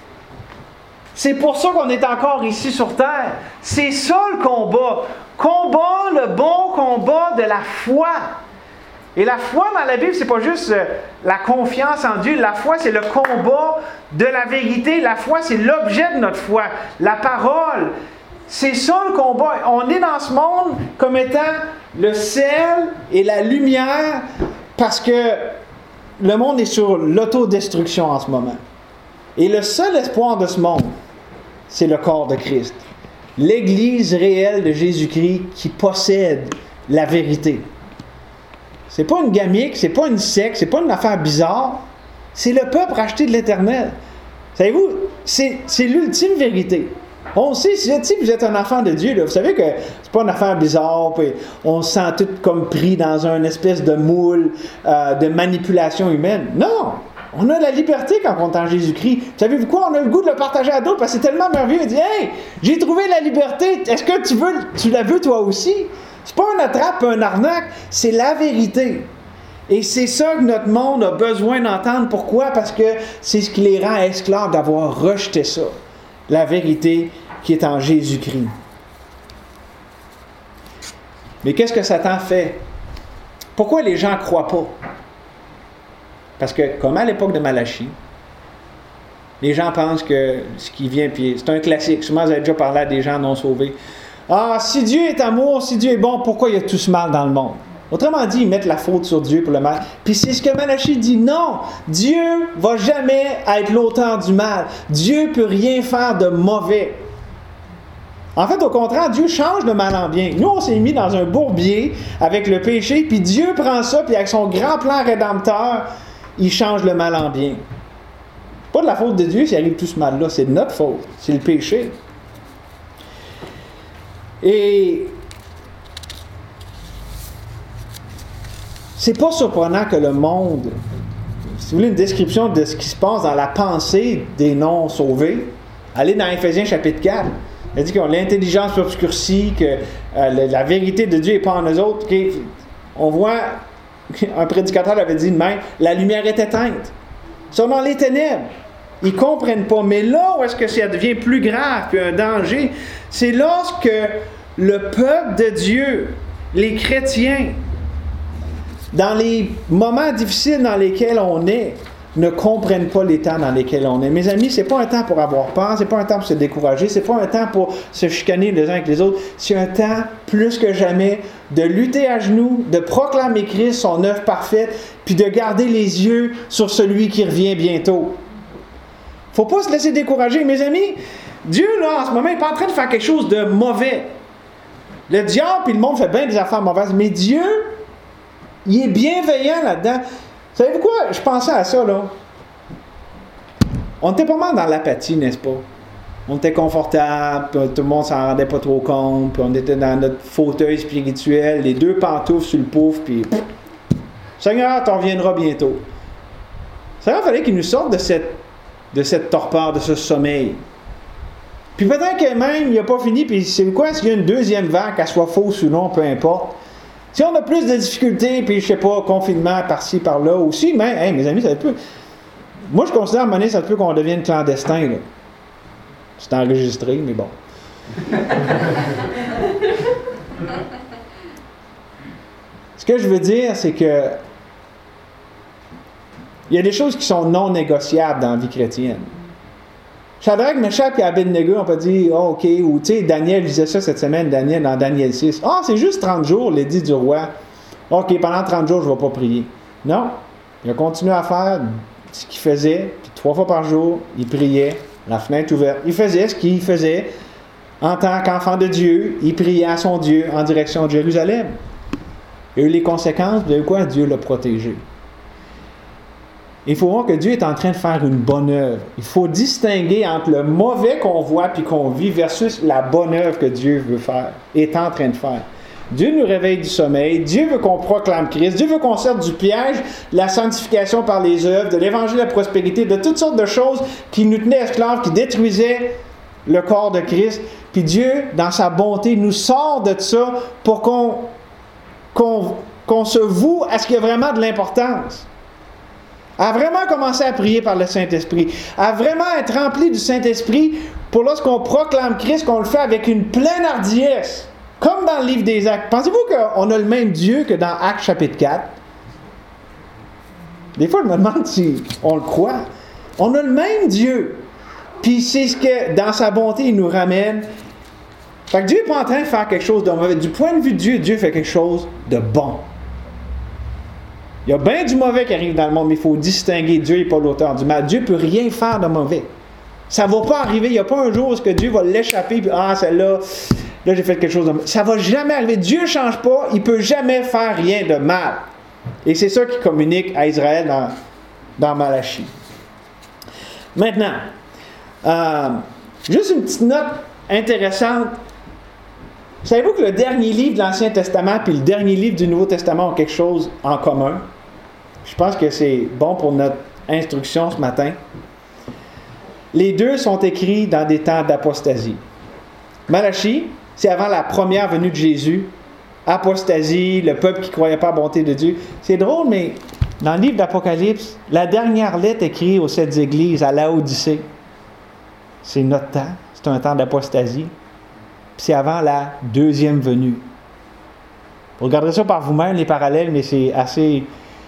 c'est pour ça qu'on est encore ici sur terre. C'est ça le combat. Combat, le bon combat de la foi. Et la foi dans la Bible, c'est pas juste la confiance en Dieu. La foi, c'est le combat de la vérité. La foi, c'est l'objet de notre foi. La parole, c'est ça le combat. On est dans ce monde comme étant le sel et la lumière parce que le monde est sur l'autodestruction en ce moment. Et le seul espoir de ce monde, c'est le corps de Christ. L'Église réelle de Jésus-Christ qui possède la vérité. C'est pas une gamique, c'est pas une secte, c'est pas une affaire bizarre. C'est le peuple racheté de l'Éternel. Savez-vous, c'est l'ultime vérité. On sait, si vous êtes un enfant de Dieu, là, vous savez que c'est pas une affaire bizarre, puis on se sent tout comme pris dans une espèce de moule de manipulation humaine. Non! On a la liberté quand on est en Jésus-Christ. Savez-vous quoi? On a le goût de le partager à d'autres parce que c'est tellement merveilleux. On dit, hey, j'ai trouvé la liberté. Est-ce que tu la veux toi aussi? C'est pas un attrape, un arnaque, c'est la vérité. Et c'est ça que notre monde a besoin d'entendre. Pourquoi? Parce que c'est ce qui les rend esclaves d'avoir rejeté ça. La vérité qui est en Jésus-Christ. Mais qu'est-ce que Satan fait? Pourquoi les gens ne croient pas? Parce que, comme à l'époque de Malachie, les gens pensent que ce qui vient, puis c'est un classique. Souvent, vous avez déjà parlé à des gens non sauvés. Ah, si Dieu est amour, si Dieu est bon, pourquoi il y a tout ce mal dans le monde? Autrement dit, ils mettent la faute sur Dieu pour le mal. Puis c'est ce que Malachie dit. Non, Dieu ne va jamais être l'auteur du mal. Dieu ne peut rien faire de mauvais. En fait, au contraire, Dieu change le mal en bien. Nous, on s'est mis dans un bourbier avec le péché, puis Dieu prend ça, puis avec son grand plan rédempteur, il change le mal en bien. Pas de la faute de Dieu s'il arrive tout ce mal-là, c'est de notre faute. C'est le péché. Et c'est pas surprenant que le monde, si vous voulez une description de ce qui se passe dans la pensée des non-sauvés, allez dans Éphésiens chapitre 4. Il dit qu'ils ont l'intelligence obscurcie, que la vérité de Dieu n'est pas en eux autres. On voit, un prédicateur l'avait dit de même, la lumière est éteinte. Ils sont dans les ténèbres. Ils ne comprennent pas. Mais là où est-ce que ça devient plus grave, puis un danger, c'est lorsque le peuple de Dieu, les chrétiens, dans les moments difficiles dans lesquels on est, ne comprennent pas les temps dans lesquels on est. Mes amis, c'est pas un temps pour avoir peur, c'est pas un temps pour se décourager, c'est pas un temps pour se chicaner les uns avec les autres. C'est un temps, plus que jamais, de lutter à genoux, de proclamer Christ, son œuvre parfaite, puis de garder les yeux sur celui qui revient bientôt. Faut pas se laisser décourager. Mes amis, Dieu, là, en ce moment, il n'est pas en train de faire quelque chose de mauvais. Le diable et le monde fait bien des affaires mauvaises, mais Dieu, il est bienveillant là-dedans. Savez-vous quoi? Je pensais à ça, là. On était pas mal dans l'apathie, n'est-ce pas? On était confortable, puis tout le monde s'en rendait pas trop compte, puis on était dans notre fauteuil spirituel, les deux pantoufles sur le pouf, puis Seigneur, tu reviendras bientôt. Seigneur, il fallait qu'il nous sorte de cette torpeur, de ce sommeil. Puis peut-être que même, il n'a pas fini, puis c'est quoi? S'il y a une deuxième vague, qu'elle soit fausse ou non, peu importe. Si on a plus de difficultés, puis je sais pas, confinement par-ci, par-là aussi, mais, hey, mes amis, ça peut. Moi, je considère à un moment donné, ça peut qu'on devienne clandestin, là. C'est enregistré, mais bon. Ce que je veux dire, c'est que il y a des choses qui sont non négociables dans la vie chrétienne. Shadrach, Meshach et Abednego, on peut dire, oh, OK, ou tu sais, Daniel disait ça cette semaine, Daniel, dans Daniel 6. Ah, c'est juste 30 jours, l'édit du roi. OK, pendant 30 jours, je ne vais pas prier. Non, il a continué à faire ce qu'il faisait, puis 3 fois par jour, il priait, la fenêtre ouverte. Il faisait ce qu'il faisait en tant qu'enfant de Dieu, il priait à son Dieu en direction de Jérusalem. Il y a eu les conséquences, de quoi Dieu l'a protégé. Il faut voir que Dieu est en train de faire une bonne œuvre. Il faut distinguer entre le mauvais qu'on voit puis qu'on vit versus la bonne œuvre que Dieu veut faire, est en train de faire. Dieu nous réveille du sommeil. Dieu veut qu'on proclame Christ. Dieu veut qu'on sorte du piège de la sanctification par les œuvres, de l'évangile de la prospérité, de toutes sortes de choses qui nous tenaient esclaves, qui détruisaient le corps de Christ. Puis Dieu, dans sa bonté, nous sort de ça pour qu'on se voue à ce qui a vraiment de l'importance. À vraiment commencer à prier par le Saint-Esprit, à vraiment être rempli du Saint-Esprit pour lorsqu'on proclame Christ, qu'on le fait avec une pleine hardiesse, comme dans le livre des Actes. Pensez-vous qu'on a le même Dieu que dans Actes chapitre 4? Des fois, je me demande si on le croit. On a le même Dieu. Puis c'est ce que, dans sa bonté, il nous ramène. Fait que Dieu n'est pas en train de faire quelque chose de mauvais. Du point de vue de Dieu, Dieu fait quelque chose de bon. Il y a bien du mauvais qui arrive dans le monde, mais il faut distinguer. Dieu n'est pas l'auteur du mal. Dieu ne peut rien faire de mauvais. Ça ne va pas arriver. Il n'y a pas un jour où Dieu va l'échapper, puis celle-là, là j'ai fait quelque chose de mal. Ça ne va jamais arriver. Dieu ne change pas. Il ne peut jamais faire rien de mal. Et c'est ça qui communique à Israël dans Malachie. Maintenant, juste une petite note intéressante. Savez-vous que le dernier livre de l'Ancien Testament puis le dernier livre du Nouveau Testament ont quelque chose en commun? Je pense que c'est bon pour notre instruction ce matin. Les deux sont écrits dans des temps d'apostasie. Malachie, c'est avant la première venue de Jésus. Apostasie, le peuple qui ne croyait pas à la bonté de Dieu. C'est drôle, mais dans le livre d'Apocalypse, la dernière lettre écrite aux 7 églises à Laodicée, c'est notre temps. C'est un temps d'apostasie. C'est avant la deuxième venue. Vous regarderez ça par vous-même, les parallèles, mais c'est assez...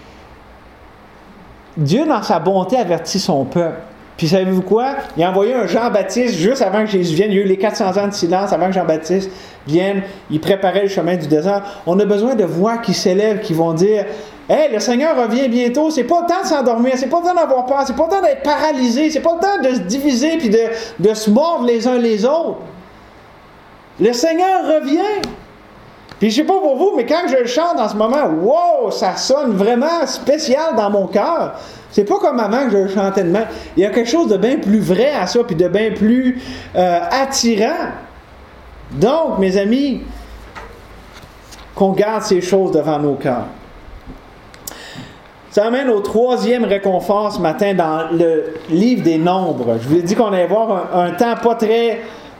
Dieu, dans sa bonté, avertit son peuple. Puis savez-vous quoi? Il a envoyé un Jean-Baptiste juste avant que Jésus vienne. Il y a eu les 400 ans de silence avant que Jean-Baptiste vienne. Il préparait le chemin du désert. On a besoin de voix qui s'élèvent, qui vont dire « Hey, le Seigneur revient bientôt. C'est pas le temps de s'endormir. C'est pas le temps d'avoir peur. C'est pas le temps d'être paralysé. C'est pas le temps de se diviser puis de se mordre les uns les autres. » Le Seigneur revient. Puis je ne sais pas pour vous, mais quand je le chante en ce moment, wow, ça sonne vraiment spécial dans mon cœur. C'est pas comme avant que je le chantais de même. Il y a quelque chose de bien plus vrai à ça, puis de bien plus attirant. Donc, mes amis, qu'on garde ces choses devant nos cœurs. Ça amène au troisième réconfort ce matin dans le livre des Nombres. Je vous ai dit qu'on allait voir un temps pas très...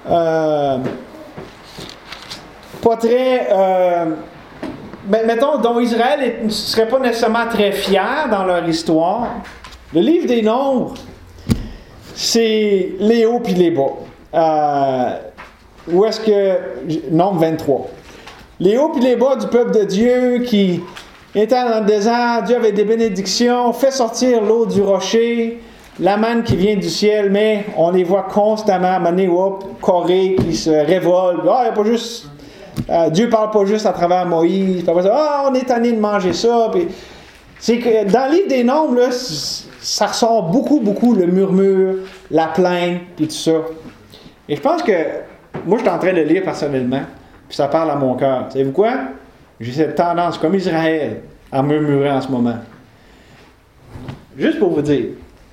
mettons, dont Israël ne serait pas nécessairement très fier dans leur histoire. Le livre des Nombres, c'est les hauts puis les bas. Où est-ce que... Nombre 23. Les hauts puis les bas du peuple de Dieu qui Étant dans le désert, Dieu avait des bénédictions, fait sortir l'eau du rocher, la manne qui vient du ciel, mais on les voit constamment, à un moment donné, Corée qui se révolte. Ah, il y a pas juste... Dieu parle pas juste à travers Moïse. On est tanné de manger ça. Puis, c'est que dans le livre des Nombres, là, ça ressort beaucoup le murmure, la plainte, puis tout ça. Et je pense que moi, je suis en train de le lire personnellement, puis ça parle à mon cœur. Savez-vous quoi? J'ai cette tendance, comme Israël, à murmurer en ce moment. Juste pour vous dire,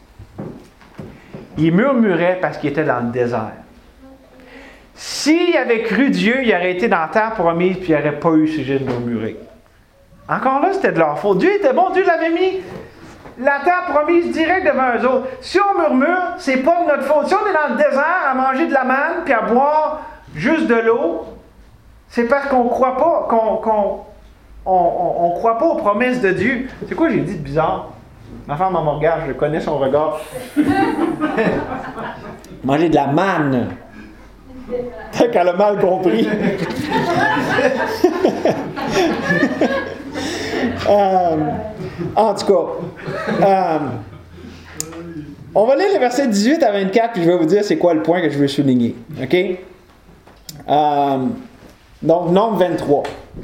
il murmurait parce qu'il était dans le désert. S'il avait cru Dieu, il aurait été dans la terre promise, puis il n'aurait pas eu sujet de murmurer. Encore là, c'était de leur faute. Dieu était bon, Dieu l'avait mis la terre promise direct devant eux autres. Si on murmure, c'est pas de notre faute. Si on est dans le désert à manger de la manne, puis à boire juste de l'eau, c'est parce qu'on ne croit pas, on croit pas aux promesses de Dieu. C'est quoi j'ai dit de bizarre? Ma femme me regarde, je connais son regard. Manger de la manne. Peut-être qu'elle a mal compris. En tout cas, on va lire les versets 18 à 24, puis je vais vous dire c'est quoi le point que je veux souligner. OK? Donc, Nombre 23.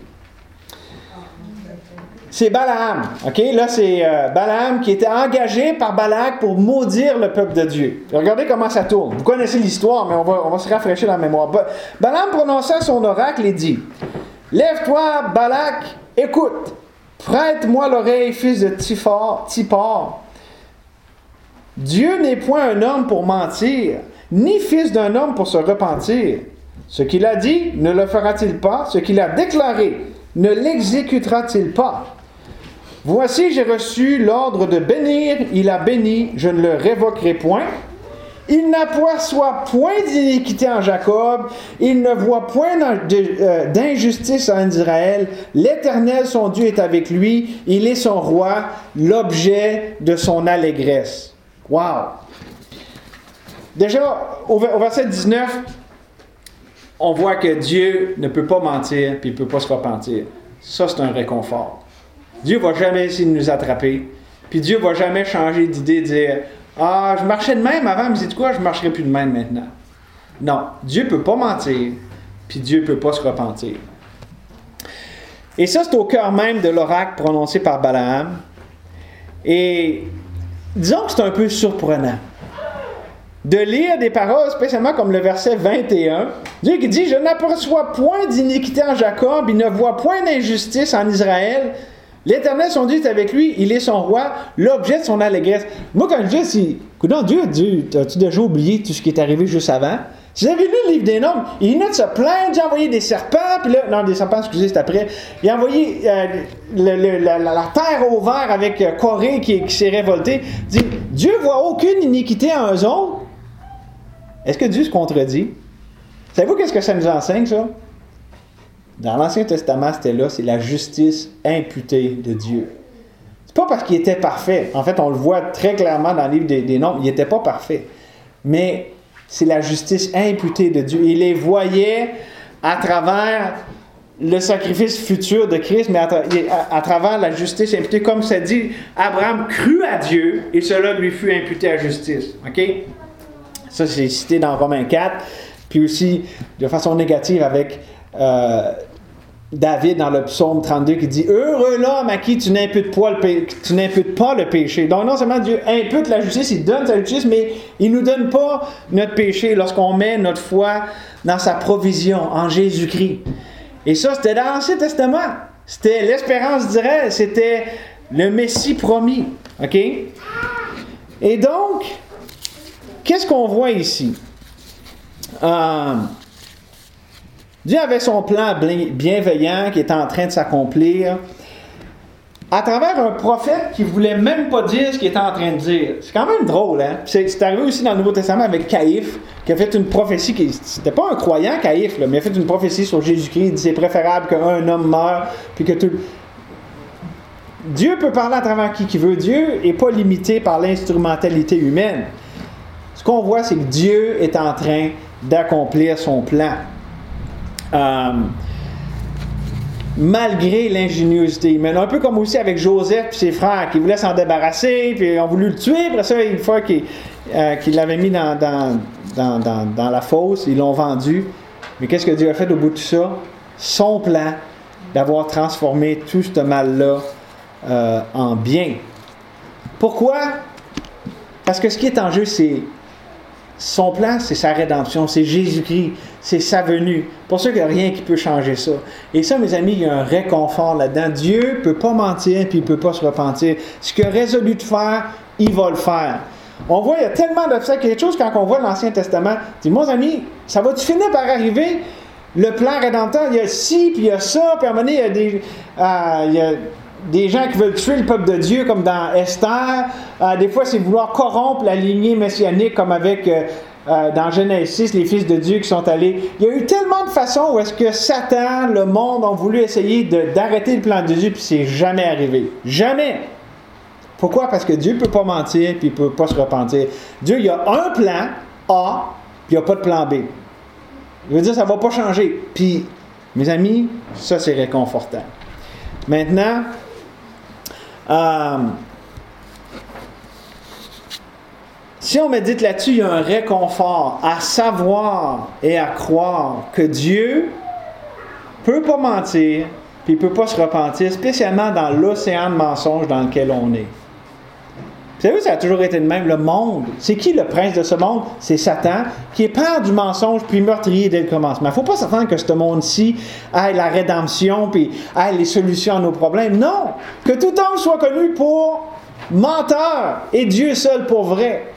C'est Balaam. OK? Là, c'est Balaam qui était engagé par Balak pour maudire le peuple de Dieu. Regardez comment ça tourne. Vous connaissez l'histoire, mais on va se rafraîchir la mémoire. Balaam prononça son oracle et dit: Lève-toi, Balak, écoute. Prête-moi l'oreille, fils de Tipor. Dieu n'est point un homme pour mentir, ni fils d'un homme pour se repentir. Ce qu'il a dit, ne le fera-t-il pas? Ce qu'il a déclaré, ne l'exécutera-t-il pas? Voici, j'ai reçu l'ordre de bénir, il a béni, je ne le révoquerai point. Il n'aperçoit point d'iniquité en Jacob, il ne voit point d'injustice en Israël. L'Éternel, son Dieu, est avec lui, il est son roi, l'objet de son allégresse. Wow! Déjà, au verset 19, on voit que Dieu ne peut pas mentir, puis il ne peut pas se repentir. Ça, c'est un réconfort. Dieu ne va jamais essayer de nous attraper, puis Dieu ne va jamais changer d'idée, dire « Ah, je marchais de même avant, mais c'est quoi, je ne marcherai plus de même maintenant. » Non, Dieu ne peut pas mentir, puis Dieu ne peut pas se repentir. Et ça, c'est au cœur même de l'oracle prononcé par Balaam. Et disons que c'est un peu surprenant de lire des paroles, spécialement comme le verset 21. Dieu qui dit « Je n'aperçois point d'iniquité en Jacob, il ne voit point d'injustice en Israël. L'Éternel, son Dieu, est avec lui, il est son roi, l'objet de son allégresse. » Moi, quand je dis, Dieu, as-tu déjà oublié tout ce qui est arrivé juste avant? Si vous avez lu le livre des Nombres, il note se plaindre, il a envoyé des serpents, puis là, non, des serpents, excusez, c'est après. Il a envoyé la terre au vert avec Corée qui s'est révoltée. Il dit, Dieu ne voit aucune iniquité en eux autres. Est-ce que Dieu se contredit? Savez-vous qu'est-ce que ça nous enseigne, ça? Dans l'Ancien Testament, c'était là, c'est la justice imputée de Dieu. C'est pas parce qu'il était parfait. En fait, on le voit très clairement dans le livre des Nombres, il n'était pas parfait. Mais c'est la justice imputée de Dieu. Il les voyait à travers le sacrifice futur de Christ, mais à travers la justice imputée. Comme ça dit, Abraham crut à Dieu et cela lui fut imputé à justice. OK? Ça, c'est cité dans Romains 4. Puis aussi, de façon négative, avec David dans le psaume 32 qui dit « Heureux l'homme à qui tu n'imputes pas le péché. » Donc non seulement Dieu impute la justice, il donne sa justice, mais il ne nous donne pas notre péché lorsqu'on met notre foi dans sa provision, en Jésus-Christ. Et ça, c'était dans l'Ancien Testament. C'était l'espérance d'Israël. C'était le Messie promis. OK? Et donc, qu'est-ce qu'on voit ici? Dieu avait son plan bienveillant qui était en train de s'accomplir à travers un prophète qui ne voulait même pas dire ce qu'il était en train de dire. C'est quand même drôle, hein? C'est arrivé aussi dans le Nouveau Testament avec Caïphe, qui a fait une prophétie, c'était pas un croyant Caïphe, là, mais il a fait une prophétie sur Jésus-Christ. Il dit c'est préférable qu'un homme meure, puis que tout... Dieu peut parler à travers qui veut. Dieu n'est pas limité par l'instrumentalité humaine. Ce qu'on voit, c'est que Dieu est en train d'accomplir son plan. malgré l'ingéniosité. Il mène un peu comme aussi avec Joseph et ses frères qui voulaient s'en débarrasser, puis ont voulu le tuer. Après ça, une fois qu'ils l'avaient mis dans la fosse, ils l'ont vendu. Mais qu'est-ce que Dieu a fait au bout de tout ça? Son plan d'avoir transformé tout ce mal-là en bien. Pourquoi? Parce que ce qui est en jeu, c'est son plan, c'est sa rédemption, c'est Jésus-Christ, c'est sa venue. Pour ça qu'il n'y a rien qui peut changer ça. Et ça, mes amis, il y a un réconfort là-dedans. Dieu ne peut pas mentir, puis il ne peut pas se repentir. Ce qu'il a résolu de faire, il va le faire. On voit, il y a tellement d'obstacles. Il y a des choses, quand on voit l'Ancien Testament, dis, mon ami, ça va-tu finir par arriver? Le plan rédempteur, il y a ci, puis il y a ça, puis à un moment donné, il y a des gens qui veulent tuer le peuple de Dieu, comme dans Esther. Des fois, c'est vouloir corrompre la lignée messianique, comme avec dans Genèse 6, les fils de Dieu qui sont allés. Il y a eu tellement de façons où est-ce que Satan, le monde, ont voulu essayer d'arrêter le plan de Dieu, puis c'est jamais arrivé. Jamais! Pourquoi? Parce que Dieu ne peut pas mentir, puis il ne peut pas se repentir. Dieu, il y a un plan A, puis il n'y a pas de plan B. Il veut dire que ça ne va pas changer. Puis, mes amis, ça, c'est réconfortant. Maintenant, si on médite là-dessus, il y a un réconfort à savoir et à croire que Dieu ne peut pas mentir, puis il ne peut pas se repentir, spécialement dans l'océan de mensonges dans lequel on est. Vous savez, ça a toujours été le même. Le monde, c'est qui le prince de ce monde? C'est Satan, qui est père du mensonge puis meurtrier dès le commencement. Il ne faut pas s'attendre que ce monde-ci ait la rédemption puis ait les solutions à nos problèmes. Non! Que tout homme soit connu pour menteur et Dieu seul pour vrai.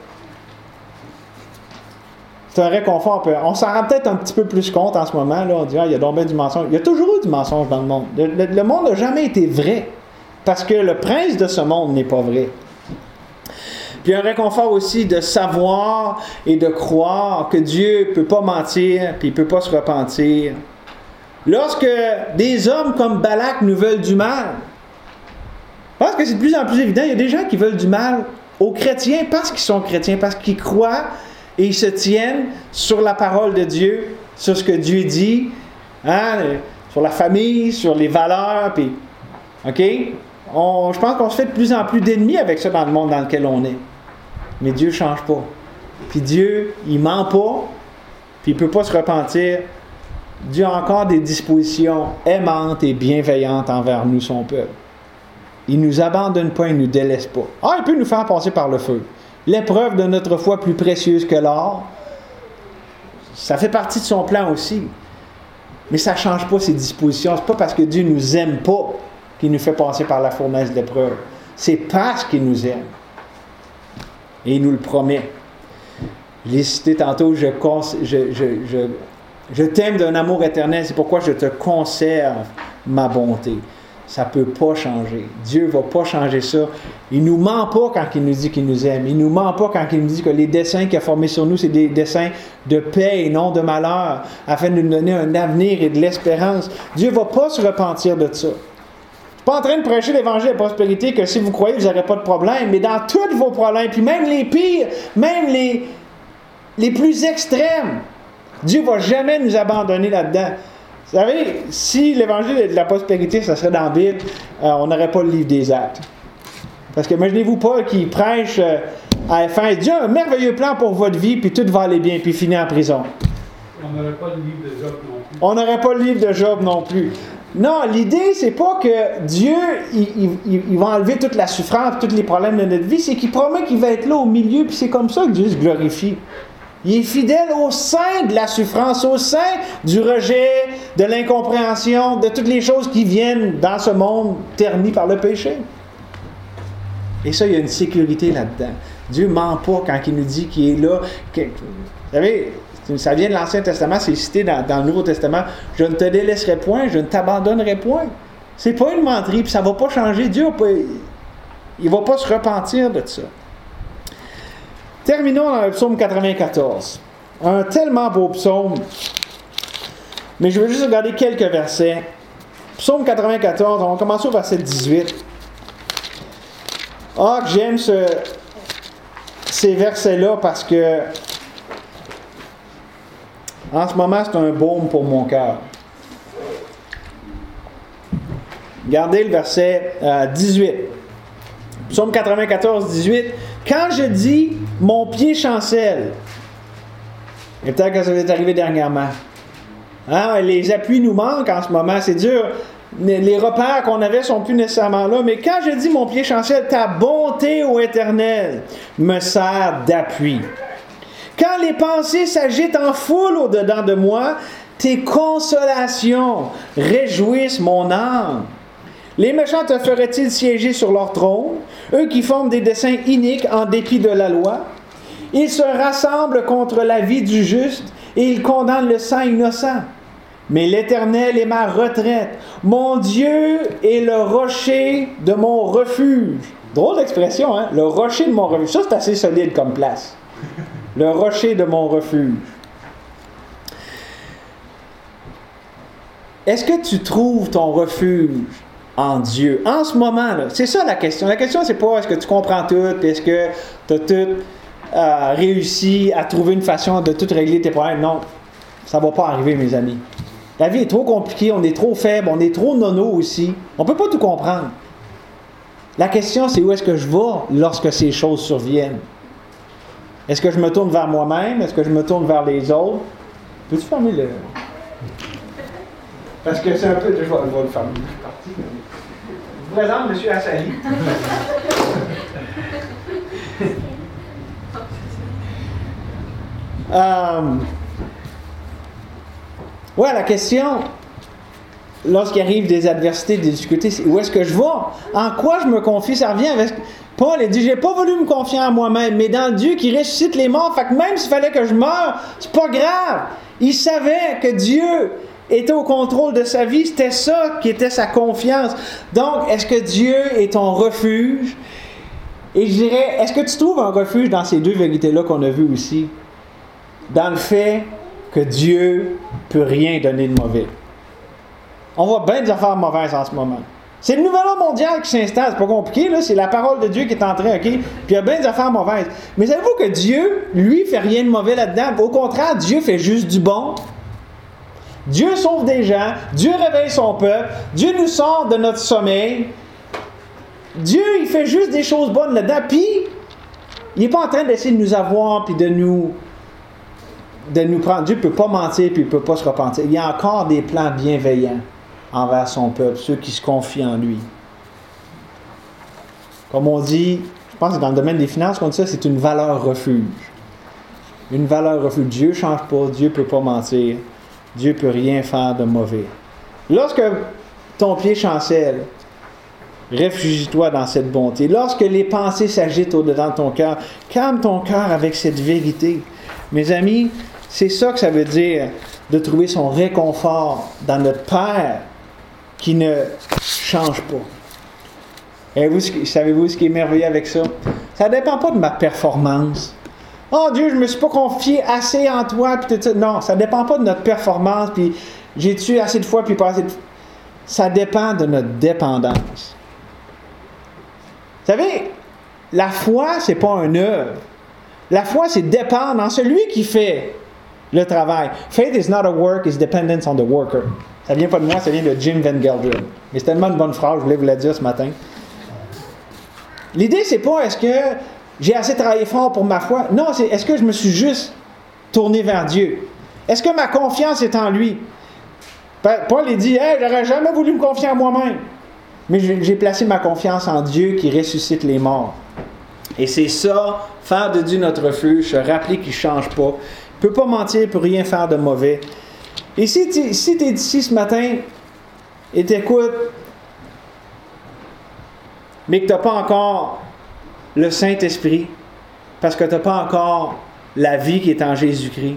C'est un réconfort. On s'en rend peut-être un petit peu plus compte en ce moment. Là. On dit, il y a donc bien du mensonge. Il y a toujours eu du mensonge dans le monde. Le monde n'a jamais été vrai. Parce que le prince de ce monde n'est pas vrai. Puis un réconfort aussi de savoir et de croire que Dieu ne peut pas mentir, puis il ne peut pas se repentir. Lorsque des hommes comme Balak nous veulent du mal, je pense que c'est de plus en plus évident, il y a des gens qui veulent du mal aux chrétiens parce qu'ils sont chrétiens, parce qu'ils croient et ils se tiennent sur la parole de Dieu, sur ce que Dieu dit, sur la famille, sur les valeurs, puis, OK? Je pense qu'on se fait de plus en plus d'ennemis avec ça dans le monde dans lequel on est. Mais Dieu ne change pas. Puis Dieu, il ne ment pas, puis il ne peut pas se repentir. Dieu a encore des dispositions aimantes et bienveillantes envers nous, son peuple. Il ne nous abandonne pas, il ne nous délaisse pas. Il peut nous faire passer par le feu. L'épreuve de notre foi plus précieuse que l'or, ça fait partie de son plan aussi. Mais ça ne change pas ses dispositions. Ce n'est pas parce que Dieu ne nous aime pas qu'il nous fait passer par la fournaise de l'épreuve. C'est parce qu'il nous aime. Et il nous le promet. Je l'ai cité tantôt, je t'aime d'un amour éternel, c'est pourquoi je te conserve ma bonté. Ça ne peut pas changer. Dieu ne va pas changer ça. Il ne nous ment pas quand il nous dit qu'il nous aime. Il ne nous ment pas quand il nous dit que les desseins qu'il a formés sur nous, c'est des desseins de paix et non de malheur, afin de nous donner un avenir et de l'espérance. Dieu ne va pas se repentir de ça. Je ne suis pas en train de prêcher l'évangile de la prospérité que si vous croyez, vous n'aurez pas de problème, mais dans tous vos problèmes, puis même les pires, même les plus extrêmes, Dieu ne va jamais nous abandonner là-dedans. Vous savez, si l'évangile de la prospérité, ça serait dans la Bible, on n'aurait pas le livre des Actes. Parce que imaginez-vous Paul qui prêche à la fin, Dieu a un merveilleux plan pour votre vie, puis tout va aller bien, puis il finit en prison. On n'aurait pas le livre de Job non plus. On n'aurait pas le livre de Job non plus. Non, l'idée, c'est pas que Dieu, il va enlever toute la souffrance, tous les problèmes de notre vie, c'est qu'il promet qu'il va être là au milieu, puis c'est comme ça que Dieu se glorifie. Il est fidèle au sein de la souffrance, au sein du rejet, de l'incompréhension, de toutes les choses qui viennent dans ce monde terni par le péché. Et ça, il y a une sécurité là-dedans. Dieu ne ment pas quand il nous dit qu'il est là. Vous savez, ça vient de l'Ancien Testament, c'est cité dans le Nouveau Testament. Je ne te délaisserai point, je ne t'abandonnerai point. C'est pas une menterie, puis ça ne va pas changer. Dieu, il ne va pas se repentir de ça. Terminons dans le psaume 94. Un tellement beau psaume. Mais je veux juste regarder quelques versets. Psaume 94, on va commencer au verset 18. Que j'aime ces versets-là parce que en ce moment, c'est un baume pour mon cœur. Regardez le verset 18. Psaume 94, 18. Quand je dis « mon pied chancelle », et peut-être que ça vous est arrivé dernièrement. Hein? Les appuis nous manquent en ce moment, c'est dur. Les repères qu'on avait ne sont plus nécessairement là. Mais quand je dis « mon pied chancelle », ta bonté, ô Éternel, me sert d'appui. Quand les pensées s'agitent en foule au-dedans de moi, tes consolations réjouissent mon âme. Les méchants te feraient-ils siéger sur leur trône, eux qui forment des desseins iniques en dépit de la loi? Ils se rassemblent contre la vie du juste et ils condamnent le sang innocent. Mais l'Éternel est ma retraite. Mon Dieu est le rocher de mon refuge. Drôle d'expression, hein? Le rocher de mon refuge. Ça, c'est assez solide comme place. Le rocher de mon refuge. Est-ce que tu trouves ton refuge en Dieu? En ce moment, là, c'est ça la question. La question, c'est pas est-ce que tu comprends tout, est-ce que tu as tout réussi à trouver une façon de tout régler tes problèmes. Non, ça ne va pas arriver, mes amis. La vie est trop compliquée, on est trop faible, on est trop nono aussi. On ne peut pas tout comprendre. La question, c'est où est-ce que je vais lorsque ces choses surviennent? Est-ce que je me tourne vers moi-même? Est-ce que je me tourne vers les autres? Peux-tu fermer le... Parce que c'est un peu... Je vais le fermer. Je vous présente M. Assali. Ouais, la question, lorsqu'il arrive des adversités, des difficultés, c'est où est-ce que je vais? En quoi je me confie? Ça revient avec... Paul a dit, j'ai pas voulu me confier en moi-même, mais dans Dieu qui ressuscite les morts. Fait que même s'il fallait que je meure, c'est pas grave. Il savait que Dieu était au contrôle de sa vie. C'était ça qui était sa confiance. Donc, est-ce que Dieu est ton refuge? Et je dirais, est-ce que tu trouves un refuge dans ces deux vérités-là qu'on a vues aussi? Dans le fait que Dieu ne peut rien donner de mauvais. On voit bien des affaires mauvaises en ce moment. C'est le nouvel ordre mondial qui s'installe, c'est pas compliqué, là, c'est la parole de Dieu qui est en train, OK? Puis il y a bien des affaires mauvaises. Mais savez-vous que Dieu, lui, fait rien de mauvais là-dedans? Au contraire, Dieu fait juste du bon. Dieu sauve des gens, Dieu réveille son peuple, Dieu nous sort de notre sommeil. Dieu, il fait juste des choses bonnes là-dedans, puis il n'est pas en train d'essayer de nous avoir, puis de nous prendre. Dieu ne peut pas mentir, puis il ne peut pas se repentir. Il y a encore des plans bienveillants envers son peuple, ceux qui se confient en lui. Comme on dit, je pense que dans le domaine des finances, qu'on dit ça, c'est une valeur refuge. Une valeur refuge. Dieu ne change pas, Dieu ne peut pas mentir, Dieu ne peut rien faire de mauvais. Lorsque ton pied chancelle, réfugie-toi dans cette bonté. Lorsque les pensées s'agitent au-dedans de ton cœur, calme ton cœur avec cette vérité. Mes amis, c'est ça que ça veut dire de trouver son réconfort dans notre Père qui ne change pas. Et savez-vous ce qui est merveilleux avec ça? Ça ne dépend pas de ma performance. Oh Dieu, je ne me suis pas confié assez en toi. Puis tout ça. Non, ça ne dépend pas de notre performance. Puis j'ai tué assez de fois, puis pas assez de fois. Ça dépend de notre dépendance. Vous savez, la foi, ce n'est pas un œuvre. La foi, c'est dépendre en celui qui fait le travail. Faith is not a work, it's dependence on the worker. Ça vient pas de moi, ça vient de Jim Van Gelderen. Mais c'est tellement une bonne phrase, je voulais vous la dire ce matin. L'idée, c'est pas est-ce que j'ai assez travaillé fort pour ma foi. Non, c'est est-ce que je me suis juste tourné vers Dieu. Est-ce que ma confiance est en lui? Paul il dit, hey, j'aurais jamais voulu me confier en moi-même. Mais j'ai placé ma confiance en Dieu qui ressuscite les morts. Et c'est ça, faire de Dieu notre refuge, se rappeler qu'il ne change pas. Il ne peut pas mentir, il ne peut rien faire de mauvais. Et si tu es ici ce matin et t'écoutes, mais que tu n'as pas encore le Saint-Esprit, parce que tu n'as pas encore la vie qui est en Jésus-Christ,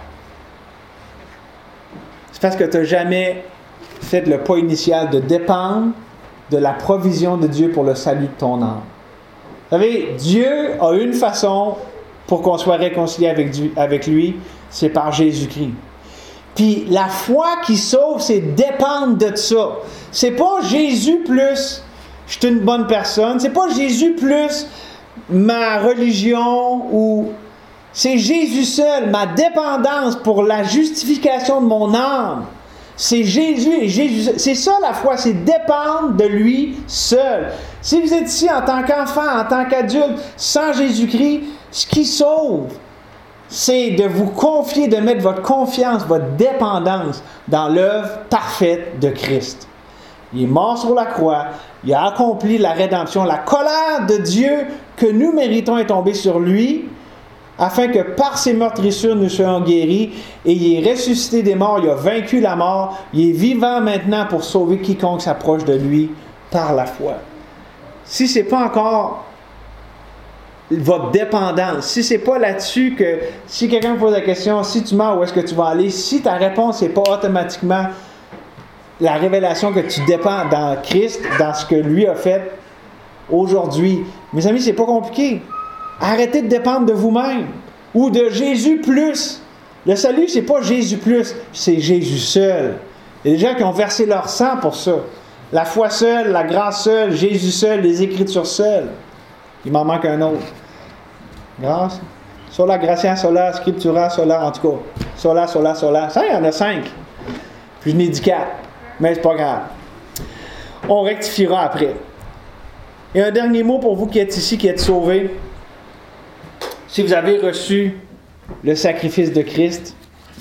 c'est parce que tu n'as jamais fait le pas initial de dépendre de la provision de Dieu pour le salut de ton âme. Vous savez, Dieu a une façon pour qu'on soit réconcilié avec lui, c'est par Jésus-Christ. Puis la foi qui sauve, c'est dépendre de ça. C'est pas Jésus plus je suis une bonne personne. C'est pas Jésus plus ma religion ou... C'est Jésus seul, ma dépendance pour la justification de mon âme. C'est Jésus et Jésus seul. C'est ça la foi, c'est dépendre de lui seul. Si vous êtes ici en tant qu'enfant, en tant qu'adulte, sans Jésus-Christ, ce qui sauve, c'est de vous confier, de mettre votre confiance, votre dépendance dans l'œuvre parfaite de Christ. Il est mort sur la croix, il a accompli la rédemption, la colère de Dieu que nous méritons est tombée sur lui, afin que par ses meurtrissures nous soyons guéris, et il est ressuscité des morts, il a vaincu la mort, il est vivant maintenant pour sauver quiconque s'approche de lui par la foi. Si ce n'est pas encore votre dépendance, si ce n'est pas là-dessus que, si quelqu'un me pose la question, si tu meurs, où est-ce que tu vas aller? Si ta réponse n'est pas automatiquement la révélation que tu dépends dans Christ, dans ce que lui a fait aujourd'hui, mes amis, c'est pas compliqué. Arrêtez de dépendre de vous-même ou de Jésus plus. Le salut, c'est pas Jésus plus, c'est Jésus seul. Il y a des gens qui ont versé leur sang pour ça. La foi seule, la grâce seule, Jésus seul, les Écritures seules. Il m'en manque un autre. Grâce. Sola gratia, sola scriptura, sola, en tout cas. Sola. Ça, il y en a 5. Puis je n'ai dit 4. Mais c'est pas grave. On rectifiera après. Et un dernier mot pour vous qui êtes ici, qui êtes sauvés. Si vous avez reçu le sacrifice de Christ,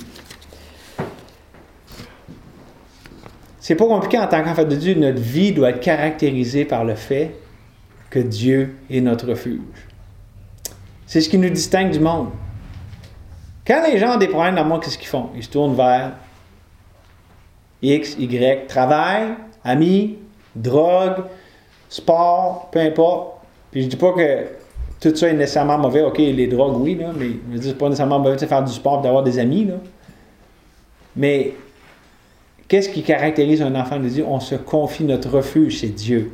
c'est pas compliqué en tant qu'enfant de Dieu. Notre vie doit être caractérisée par le fait que Dieu est notre refuge. C'est ce qui nous distingue du monde. Quand les gens ont des problèmes dans le monde, qu'est-ce qu'ils font? Ils se tournent vers X, Y, travail, amis, drogue, sport, peu importe. Puis je dis pas que tout ça est nécessairement mauvais. OK, les drogues, oui, là, mais je veux dire, c'est pas nécessairement mauvais de faire du sport et d'avoir des amis, là. Mais qu'est-ce qui caractérise un enfant de Dieu? On se confie, notre refuge, c'est Dieu.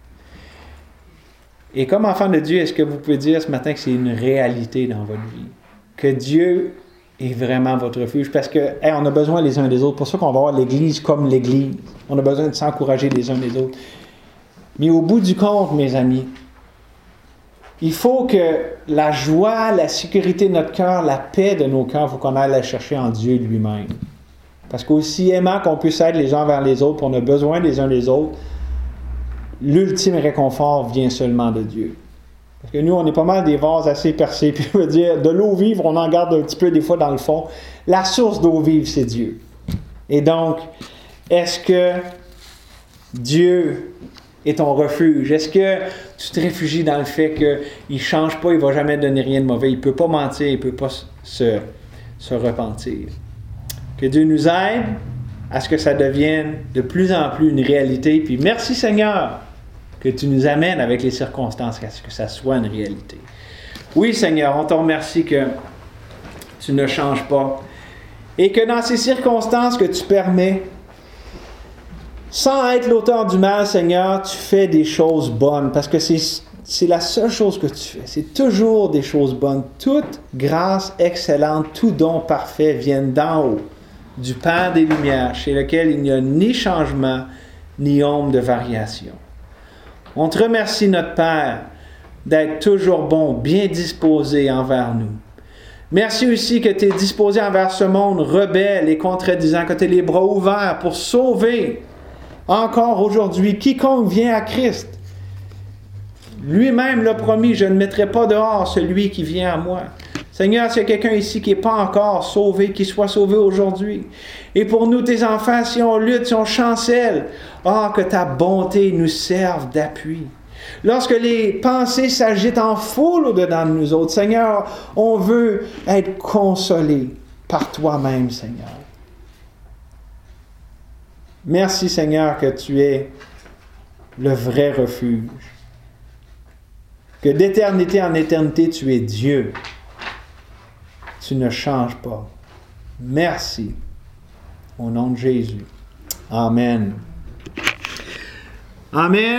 Et comme enfant de Dieu, est-ce que vous pouvez dire ce matin que c'est une réalité dans votre vie? Que Dieu est vraiment votre refuge? Parce que, on a besoin les uns des autres. Pour ça qu'on va avoir l'Église comme l'Église. On a besoin de s'encourager les uns les autres. Mais au bout du compte, mes amis, il faut que la joie, la sécurité de notre cœur, la paix de nos cœurs, il faut qu'on aille la chercher en Dieu lui-même. Parce qu'aussi aimant qu'on puisse être les uns vers les autres, on a besoin les uns des autres, l'ultime réconfort vient seulement de Dieu. Parce que nous, on est pas mal des vases assez percés, puis je veux dire, de l'eau vive, on en garde un petit peu des fois dans le fond. La source d'eau vive, c'est Dieu. Et donc, est-ce que Dieu est ton refuge? Est-ce que tu te réfugies dans le fait qu'il ne change pas, il ne va jamais donner rien de mauvais, il ne peut pas mentir, il ne peut pas se repentir? Que Dieu nous aide à ce que ça devienne de plus en plus une réalité. Puis merci Seigneur que tu nous amènes avec les circonstances à ce que ça soit une réalité. Oui Seigneur, on te remercie que tu ne changes pas et que dans ces circonstances que tu permets, sans être l'auteur du mal, Seigneur, tu fais des choses bonnes, parce que c'est la seule chose que tu fais. C'est toujours des choses bonnes. Toute grâce excellente, tout don parfait viennent d'en haut, du Père des Lumières, chez lequel il n'y a ni changement, ni ombre de variation. On te remercie, notre Père, d'être toujours bon, bien disposé envers nous. Merci aussi que tu es disposé envers ce monde rebelle et contredisant, que tu as les bras ouverts pour sauver encore aujourd'hui quiconque vient à Christ. Lui-même l'a promis, je ne mettrai pas dehors celui qui vient à moi. Seigneur, s'il y a quelqu'un ici qui n'est pas encore sauvé, qu'il soit sauvé aujourd'hui. Et pour nous, tes enfants, si on lutte, si on chancelle, que ta bonté nous serve d'appui. Lorsque les pensées s'agitent en foule au-dedans de nous autres, Seigneur, on veut être consolés par toi-même, Seigneur. Merci, Seigneur, que tu es le vrai refuge. Que d'éternité en éternité, tu es Dieu. Tu ne changes pas. Merci. Au nom de Jésus. Amen. Amen.